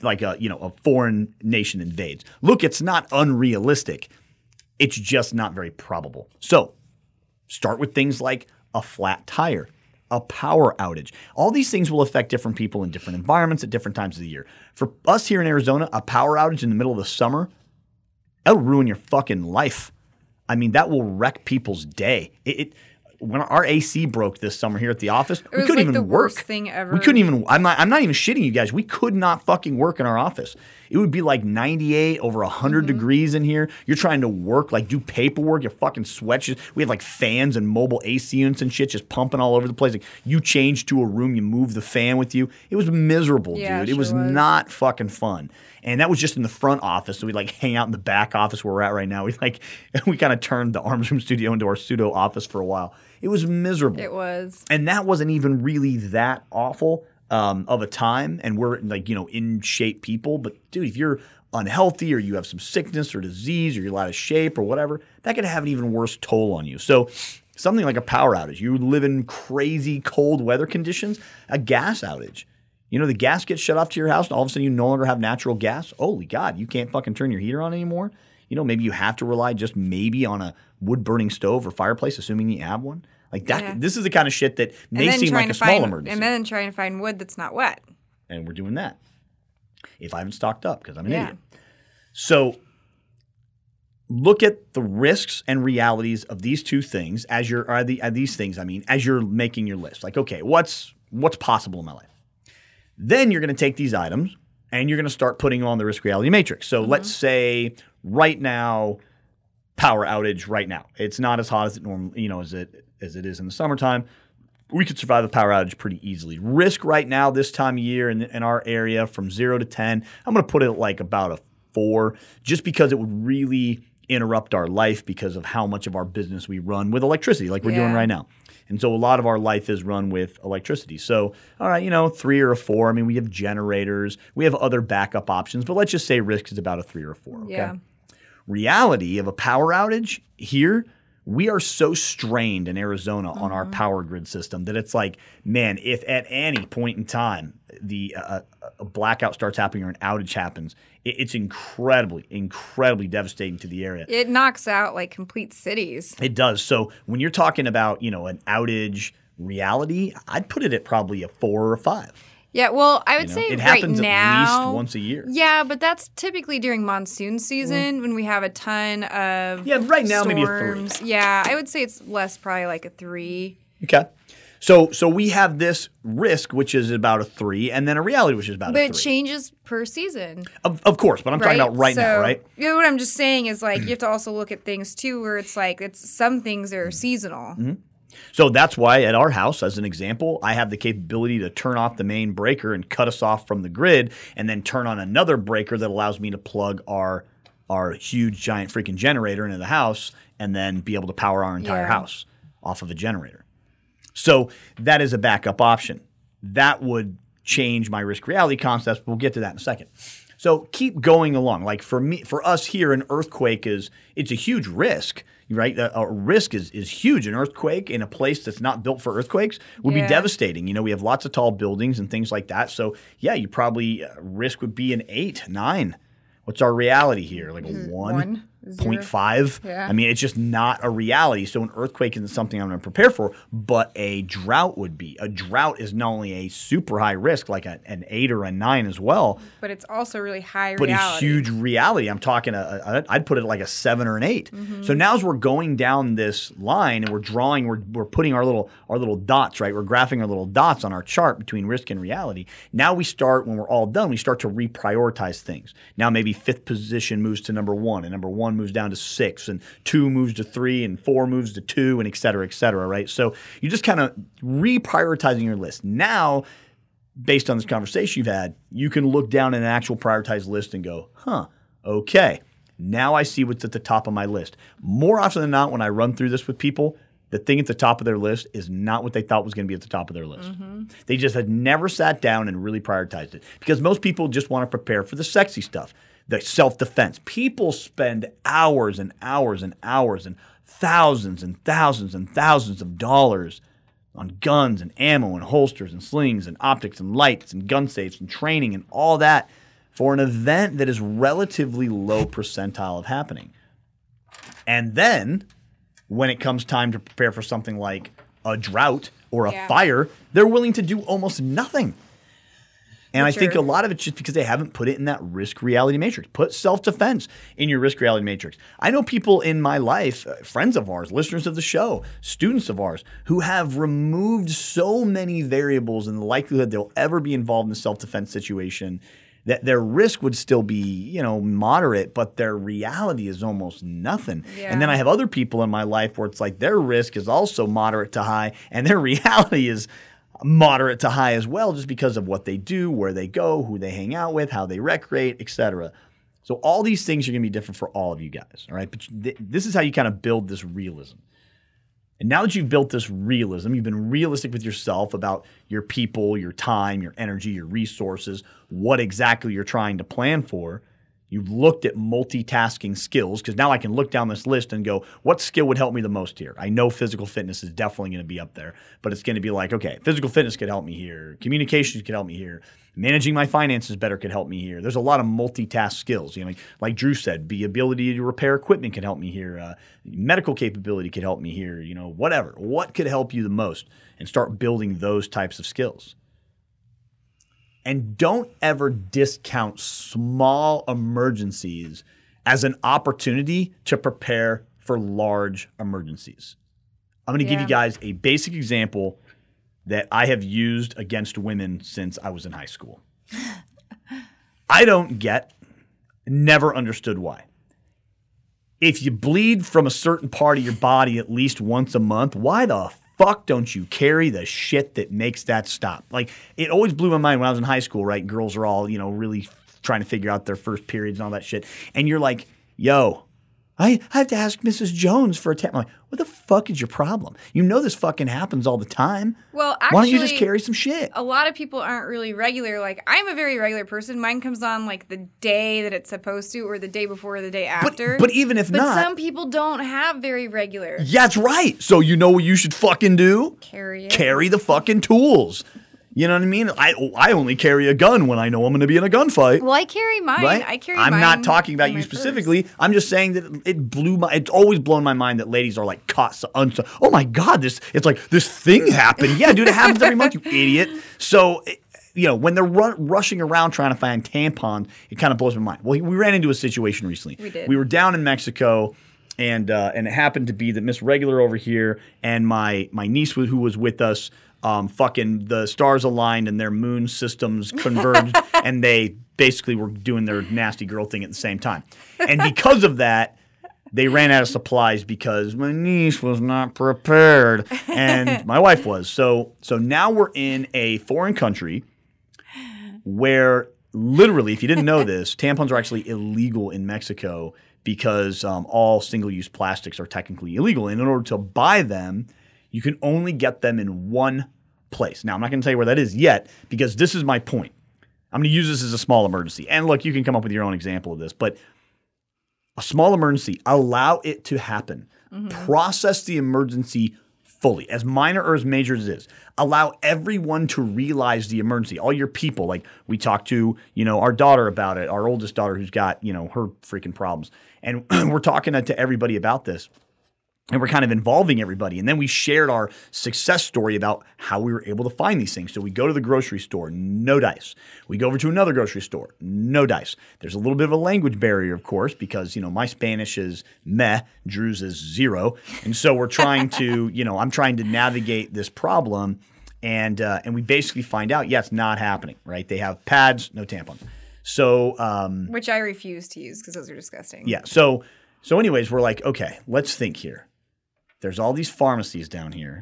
a foreign nation invades. Look, it's not unrealistic. It's just not very probable. So start with things like a flat tire, a power outage. All these things will affect different people in different environments at different times of the year. For us here in Arizona, a power outage in the middle of the summer, that'll ruin your fucking life. I mean, that will wreck people's day. When our AC broke this summer here at the office, we couldn't even work. Worst thing ever. We couldn't even. I'm not even shitting you guys. We could not fucking work in our office. It would be like 98 over 100 degrees in here. You're trying to work, like do paperwork. Your fucking sweat. We have like fans and mobile AC units and shit just pumping all over the place. Like you change to a room, you move the fan with you. It was miserable, dude. It was not fucking fun. And that was just in the front office. So we'd like hang out in the back office where we're at right now. We kind of turned the Arms Room studio into our pseudo office for a while. It was miserable. It was. And that wasn't even really that awful of a time. And we're like, in shape people. But dude, if you're unhealthy or you have some sickness or disease or you're out of shape or whatever, that could have an even worse toll on you. So something like a power outage, you live in crazy cold weather conditions, a gas outage. The gas gets shut off to your house and all of a sudden you no longer have natural gas. Holy God, you can't fucking turn your heater on anymore. Maybe you have to rely just maybe on a wood-burning stove or fireplace, assuming you have one. Like that. Yeah. This is the kind of shit that may seem like a small emergency. And then trying to find wood that's not wet. And we're doing that. If I haven't stocked up, because I'm an idiot. So look at the risks and realities of these two things as you're making your list. Like, okay, what's possible in my life? Then you're going to take these items and you're going to start putting on the risk reality matrix. So let's say right now, power outage right now. It's not as hot as it normally, as it is in the summertime. We could survive a power outage pretty easily. Risk right now this time of year in our area from 0 to 10, I'm going to put it like about a 4, just because it would really interrupt our life because of how much of our business we run with electricity, like we're doing right now. And so a lot of our life is run with electricity. So, all right, 3 or a 4. I mean, we have generators. We have other backup options. But let's just say risk is about a 3 or a 4, okay? Yeah. Reality of a power outage here, we are so strained in Arizona on our power grid system that it's like, man, if at any point in time a blackout starts happening or an outage happens, it's incredibly, incredibly devastating to the area. It knocks out like complete cities. It does. So when you're talking about, an outage reality, I'd put it at probably a 4 or a 5. Yeah, well, I would say it right happens now, at least once a year. Yeah, but that's typically during monsoon season when we have a ton of right now storms. Maybe a 3. Yeah, I would say it's less, probably like a 3. Okay. So we have this risk, which is about a 3, and then a reality, which is about a 3. But it changes per season. Of course, but I'm talking about right now, right? What I'm just saying is like you have to also look at things too where it's like some things are seasonal. Mm-hmm. So that's why at our house, as an example, I have the capability to turn off the main breaker and cut us off from the grid and then turn on another breaker that allows me to plug our huge, giant freaking generator into the house and then be able to power our entire house off of a generator. So that is a backup option. That would change my risk reality concepts. We'll get to that in a second. So keep going along. Like for us here, an earthquake it's a huge risk. Right, a risk is huge. An earthquake in a place that's not built for earthquakes would be devastating. We have lots of tall buildings and things like that. So yeah, you probably risk would be an 8, 9. What's our reality here? Like a 1, 0.5? Yeah. I mean, it's just not a reality. So an earthquake isn't something I'm going to prepare for, but a drought would be. A drought is not only a super high risk, like an 8 or a 9 as well. But it's also really high reality. But a huge reality. I'm talking, I'd put it like a 7 or an 8. Mm-hmm. So now as we're going down this line and we're putting our little dots, right? We're graphing our little dots on our chart between risk and reality. Now we start, when we're all done, we start to reprioritize things. Now maybe 5th position moves to number 1, and number 1 moves down to 6, and 2 moves to 3, and 4 moves to 2, and et cetera, right? So you're just kind of reprioritizing your list. Now, based on this conversation you've had, you can look down at an actual prioritized list and go, okay, now I see what's at the top of my list. More often than not, when I run through this with people, the thing at the top of their list is not what they thought was going to be at the top of their list. Mm-hmm. They just had never sat down and really prioritized it, because most people just want to prepare for the sexy stuff. The self-defense. People spend hours and hours and hours and thousands and thousands and thousands of dollars on guns and ammo and holsters and slings and optics and lights and gun safes and training and all that for an event that is relatively low percentile of happening. And then when it comes time to prepare for something like a drought or a fire, they're willing to do almost nothing. And I think a lot of it's just because they haven't put it in that risk reality matrix. Put self-defense in your risk reality matrix. I know people in my life, friends of ours, listeners of the show, students of ours, who have removed so many variables in the likelihood they'll ever be involved in a self-defense situation that their risk would still be, moderate, but their reality is almost nothing. Yeah. And then I have other people in my life where it's like their risk is also moderate to high, and their reality is moderate to high as well, just because of what they do, where they go, who they hang out with, how they recreate, etc. So all these things are going to be different for all of you guys, all right? But this is how you kind of build this realism. And now that you've built this realism, you've been realistic with yourself about your people, your time, your energy, your resources, what exactly you're trying to plan for. You've looked at multitasking skills, because now I can look down this list and go, what skill would help me the most here? I know physical fitness is definitely going to be up there, but it's going to be like, okay, physical fitness could help me here. Communications could help me here. Managing my finances better could help me here. There's a lot of multitask skills. Like Drew said, the ability to repair equipment could help me here. Medical capability could help me here. Whatever. What could help you the most? And start building those types of skills. And don't ever discount small emergencies as an opportunity to prepare for large emergencies. I'm going to give you guys a basic example that I have used against women since I was in high school. I never understood why. If you bleed from a certain part of your body at least once a month, why the fuck don't you carry the shit that makes that stop? Like, it always blew my mind when I was in high school, right? Girls are all, really trying to figure out their first periods and all that shit. And you're like, yo, I have to ask Mrs. Jones for a tap. I'm like, what the fuck is your problem? This fucking happens all the time. Well, actually, why don't you just carry some shit? A lot of people aren't really regular. Like, I'm a very regular person. Mine comes on like the day that it's supposed to, or the day before, or the day after. But even if not, some people don't have very regular. Yeah, that's right. So you know what you should fucking do? Carry the fucking tools. You know what I mean? I only carry a gun when I know I'm going to be in a gunfight. Well, I carry mine. Right? I'm not talking about you specifically. Purse. I'm just saying that it's always blown my mind that ladies are like caught. Oh my God, it's like this thing happened. Yeah, dude, it happens every month, you idiot. So, when they're rushing around trying to find tampons, it kind of blows my mind. Well, we ran into a situation recently. We did. We were down in Mexico. And it happened to be that Miss Regular over here and my niece who was with us, fucking the stars aligned and their moon systems converged, and they basically were doing their nasty girl thing at the same time. And because of that, they ran out of supplies because my niece was not prepared and my wife was. So now we're in a foreign country where literally, if you didn't know this, tampons are actually illegal in Mexico because all single-use plastics are technically illegal. And in order to buy them, you can only get them in one place. Now, I'm not going to tell you where that is yet because this is my point. I'm going to use this as a small emergency. And look, you can come up with your own example of this, but a small emergency, allow it to happen. Mm-hmm. Process the emergency fully, as minor or as major as it is. Allow everyone to realize the emergency. All your people, like we talked to, our daughter about it, our oldest daughter who's got, her freaking problems. And we're talking to everybody about this. And we're kind of involving everybody. And then we shared our success story about how we were able to find these things. So we go to the grocery store, no dice. We go over to another grocery store, no dice. There's a little bit of a language barrier, of course, because, my Spanish is meh, Drew's is 0. And so we're trying to, I'm trying to navigate this problem. And we basically find out, it's not happening, right? They have pads, no tampons. So which I refuse to use because those are disgusting. Yeah. So anyways, we're like, okay, let's think here. There's all these pharmacies down here.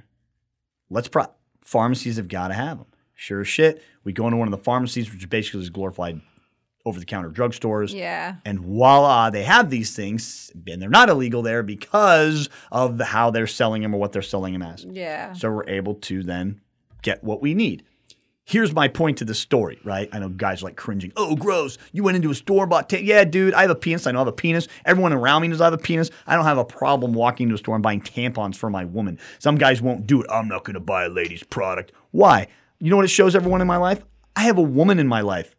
Pharmacies have got to have them. Sure as shit. We go into one of the pharmacies, which basically is glorified over-the-counter drugstores. Yeah. And voila, they have these things, and they're not illegal there because of how they're selling them or what they're selling them as. Yeah. So we're able to then get what we need. Here's my point to the story, right? I know guys are like cringing. Oh, gross. You went into a store and bought yeah, dude, I have a penis. I know I have a penis. Everyone around me knows I have a penis. I don't have a problem walking into a store and buying tampons for my woman. Some guys won't do it. I'm not going to buy a lady's product. Why? You know what it shows everyone in my life? I have a woman in my life.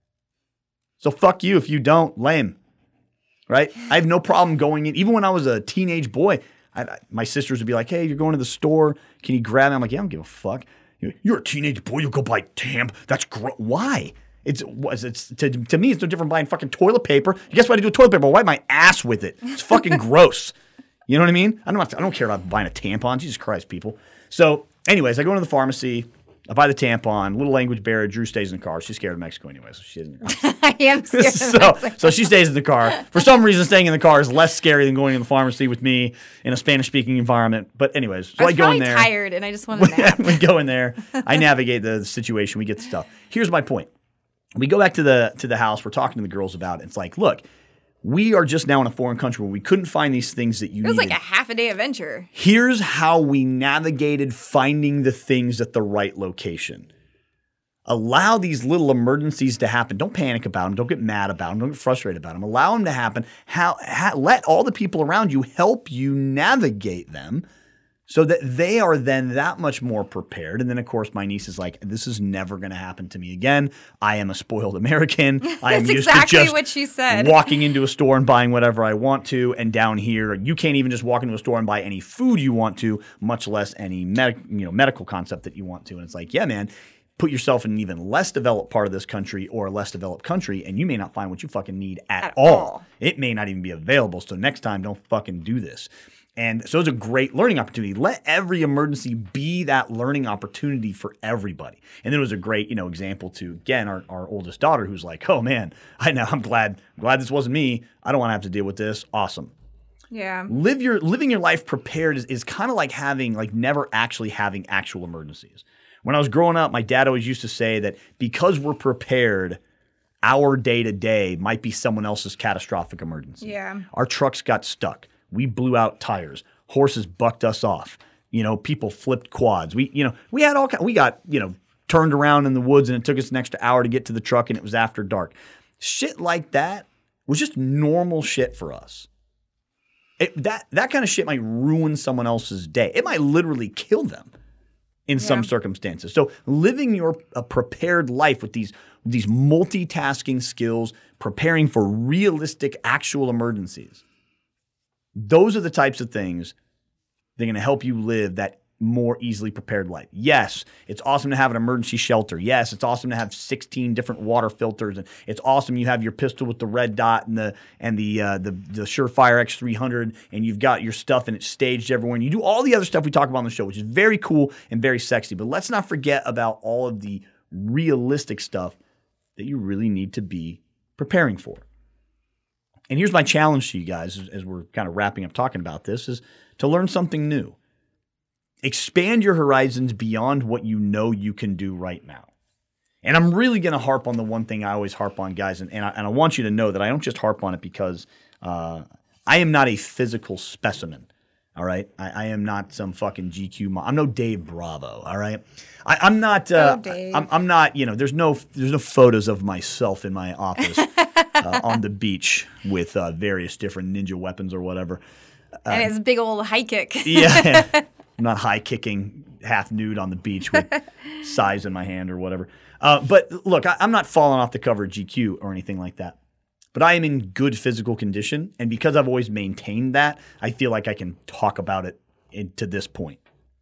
So fuck you if you don't. Lame. Right? I have no problem going in. Even when I was a teenage boy, my sisters would be like, hey, you're going to the store. Can you grab me? I'm like, yeah, I don't give a fuck. You're a teenage boy. You'll go buy tamp. That's why? It's to me, it's no different from buying fucking toilet paper. Guess what I do with toilet paper? I wipe my ass with it. It's fucking gross. You know what I mean? I don't care about buying a tampon. Jesus Christ, people. So, anyways, I go into the pharmacy. I buy the tampon. Little language barrier. Drew stays in the car. She's scared of Mexico anyway, so she isn't. I am scared of Mexico. So she stays in the car. For some reason, staying in the car is less scary than going to the pharmacy with me in a Spanish-speaking environment. But anyways, so I go in there. I'm tired, and I just want to nap. We go in there. I navigate the situation. We get the stuff. Here's my point. We go back to the house. We're talking to the girls about it. It's like, look, We are just now in a foreign country where we couldn't find these things that you It was needed. like a half a day adventure. Here's how we navigated finding the things at the right location. Allow these little emergencies to happen. Don't panic about them. Don't get mad about them. Don't get frustrated about them. Allow them to happen. Let all the people around you help you navigate them so that they are then that much more prepared. And then, of course, my niece is like, this is never going to happen to me again. I am a spoiled American. I am That's used exactly to just what she said. walking into a store and buying whatever I want to. And down here, you can't even just walk into a store and buy any food you want to, much less any medical concept that you want to. And it's like, yeah, man, put yourself in an even less developed part of this country or a less developed country, and you may not find what you fucking need at all. It may not even be available. So next time, don't fucking do this. And so it's a great learning opportunity. Let every emergency be that learning opportunity for everybody. And then it was a great, example to, again, our oldest daughter who's like, oh man, I'm glad this wasn't me. I don't want to have to deal with this. Awesome. Yeah. Living your life prepared is kind of like never actually having actual emergencies. When I was growing up, my dad always used to say that because we're prepared, our day-to-day might be someone else's catastrophic emergency. Yeah. Our trucks got stuck. We blew out tires. Horses bucked us off. People flipped quads. We had all kinds. We got, turned around in the woods and it took us an extra hour to get to the truck and it was after dark. Shit like that was just normal shit for us. That kind of shit might ruin someone else's day. It might literally kill them in some circumstances. So living a prepared life with these multitasking skills, preparing for realistic actual emergencies. Those are the types of things that are going to help you live that more easily prepared life. Yes, it's awesome to have an emergency shelter. Yes, it's awesome to have 16 different water filters, and it's awesome you have your pistol with the red dot and the Surefire X300, and you've got your stuff and it's staged everywhere. And you do all the other stuff we talk about on the show, which is very cool and very sexy. But let's not forget about all of the realistic stuff that you really need to be preparing for. And here's my challenge to you guys as we're kind of wrapping up talking about this is to learn something new. Expand your horizons beyond what you know you can do right now. And I'm really going to harp on the one thing I always harp on, guys, and I want you to know that I don't just harp on it because I am not a physical specimen, all right? I am not some fucking GQ I'm no Dave Bravo, all right? I'm not Dave. I'm not, there's no photos of myself in my office on the beach with various different ninja weapons or whatever. And his big old high kick. Yeah. I'm not high kicking half nude on the beach with size in my hand or whatever. But look, I'm not falling off the cover of GQ or anything like that. But I am in good physical condition. And because I've always maintained that, I feel like I can talk about it to this point.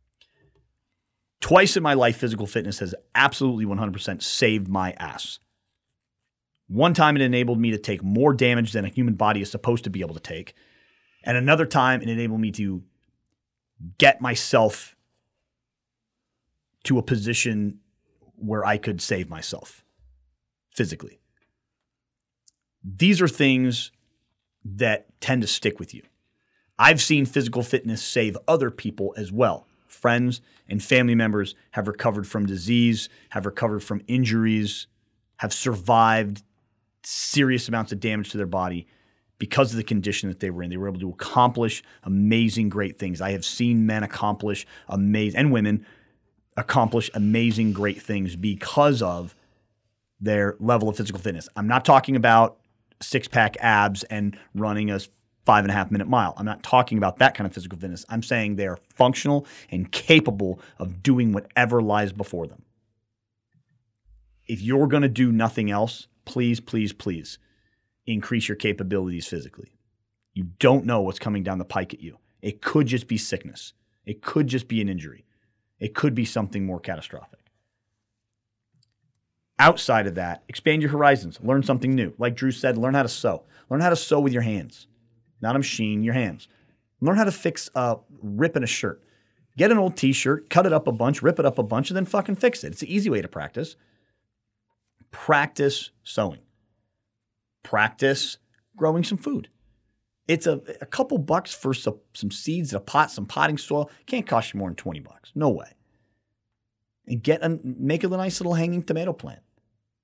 Twice in my life, physical fitness has absolutely 100% saved my ass. One time it enabled me to take more damage than a human body is supposed to be able to take. And another time it enabled me to get myself to a position where I could save myself physically. These are things that tend to stick with you. I've seen physical fitness save other people as well. Friends and family members have recovered from disease, have recovered from injuries, have survived serious amounts of damage to their body because of the condition that they were in. They were able to accomplish amazing, great things. I have seen men accomplish and women accomplish amazing, great things because of their level of physical fitness. I'm not talking about six-pack abs and running a 5.5-minute mile. I'm not talking about that kind of physical fitness. I'm saying they are functional and capable of doing whatever lies before them. If you're going to do nothing else, please, please, please increase your capabilities physically. You don't know what's coming down the pike at you. It could just be sickness. It could just be an injury. It could be something more catastrophic. Outside of that, expand your horizons. Learn something new. Like Drew said, learn how to sew. Learn how to sew with your hands. Not a machine, your hands. Learn how to fix ripping a shirt. Get an old t-shirt, cut it up a bunch, rip it up a bunch, and then fucking fix it. It's an easy way to practice. Practice sewing. Practice growing some food. It's a couple bucks for some seeds, a pot, some potting soil. Can't cost you more than $20. No way. And make a nice little hanging tomato plant.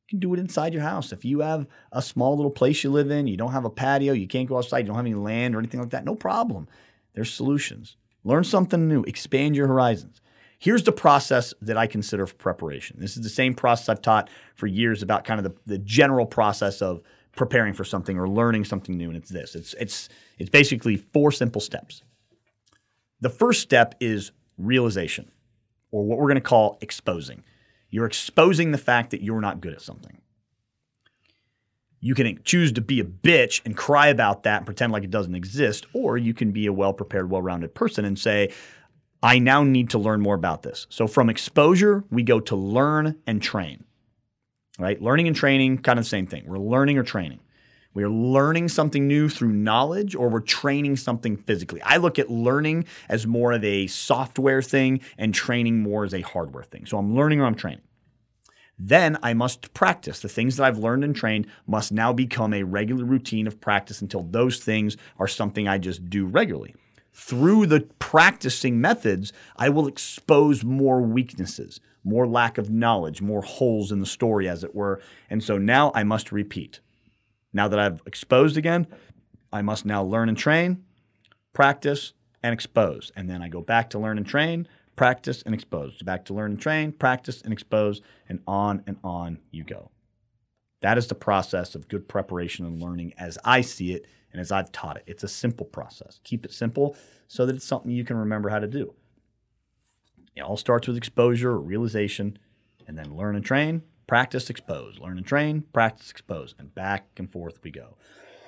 You can do it inside your house. If you have a small little place you live in, you don't have a patio, you can't go outside, you don't have any land or anything like that, no problem. There's solutions. Learn something new. Expand your horizons. Here's the process that I consider for preparation. This is the same process I've taught for years about kind of the general process of preparing for something or learning something new, and it's this. It's basically 4 simple steps. The first step is realization, or what we're going to call exposing. You're exposing the fact that you're not good at something. You can choose to be a bitch and cry about that and pretend like it doesn't exist, or you can be a well-prepared, well-rounded person and say, I now need to learn more about this. So from exposure, we go to learn and train. Right? Learning and training, kind of the same thing. We're learning or training. We're learning something new through knowledge, or we're training something physically. I look at learning as more of a software thing and training more as a hardware thing. So I'm learning or I'm training. Then I must practice. The things that I've learned and trained must now become a regular routine of practice until those things are something I just do regularly. Through the practicing methods, I will expose more weaknesses, more lack of knowledge, more holes in the story, as it were. And so now I must repeat. Now that I've exposed again, I must now learn and train, practice, and expose. And then I go back to learn and train, practice, and expose. Back to learn and train, practice, and expose, and on you go. That is the process of good preparation and learning as I see it and as I've taught it. It's a simple process. Keep it simple so that it's something you can remember how to do. It all starts with exposure or realization, and then learn and train, practice, expose. Learn and train, practice, expose. And back and forth we go.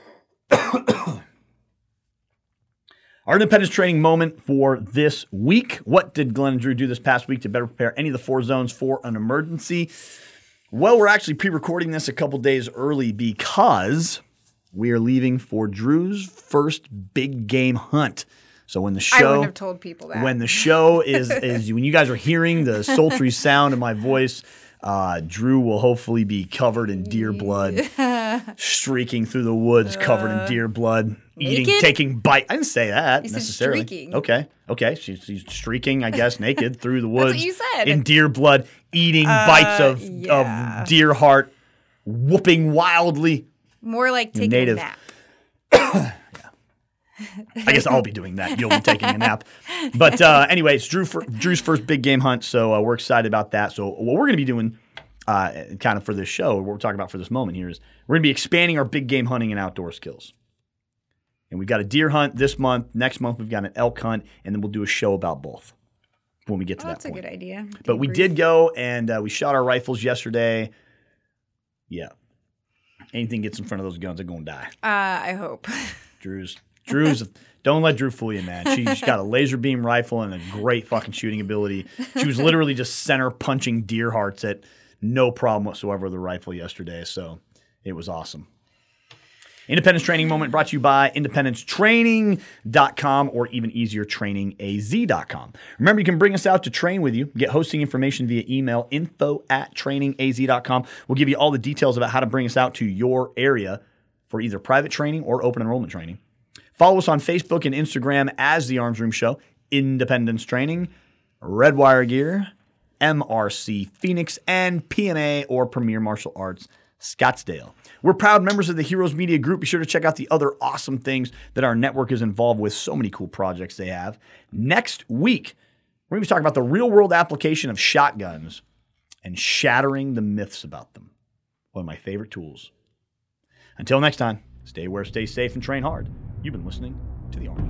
Our independence training moment for this week. What did Glenn and Drew do this past week to better prepare any of the 4 zones for an emergency? Well, we're actually pre-recording this a couple days early because we are leaving for Drew's first big game hunt. So when the show, I wouldn't have told people that. When the show is when you guys are hearing the sultry sound of my voice, Drew will hopefully be covered in deer blood, streaking through the woods, covered in deer blood, taking bites. I didn't say that necessarily. Streaking. Okay. She's streaking, I guess, naked through the woods. That's what you said. In deer blood, eating bites of deer heart, whooping wildly. More like taking a nap. I guess I'll be doing that. You'll be taking a nap. But anyway, it's Drew's first big game hunt, so we're excited about that. So what we're going to be doing kind of for this show, what we're talking about for this moment here is we're going to be expanding our big game hunting and outdoor skills. And we've got a deer hunt this month. Next month, we've got an elk hunt, and then we'll do a show about both when we get to that point. That's a good idea. But we did go, and we shot our rifles yesterday. Yeah. Anything gets in front of those guns, they're going to die. I hope. Drew's don't let Drew fool you, man. She's got a laser beam rifle and a great fucking shooting ability. She was literally just center punching deer hearts at no problem whatsoever with the rifle yesterday. So it was awesome. Independence Training Moment brought to you by independencetraining.com or even easier, trainingaz.com. Remember, you can bring us out to train with you. Get hosting information via email, info@trainingaz.com. We'll give you all the details about how to bring us out to your area for either private training or open enrollment training. Follow us on Facebook and Instagram as The Arms Room Show, Independence Training, Redwire Gear, MRC Phoenix, and PMA or Premier Martial Arts Scottsdale. We're proud members of the Heroes Media Group. Be sure to check out the other awesome things that our network is involved with. So many cool projects they have. Next week, we're going to be talking about the real-world application of shotguns and shattering the myths about them. One of my favorite tools. Until next time, stay aware, stay safe, and train hard. You've been listening to The Arms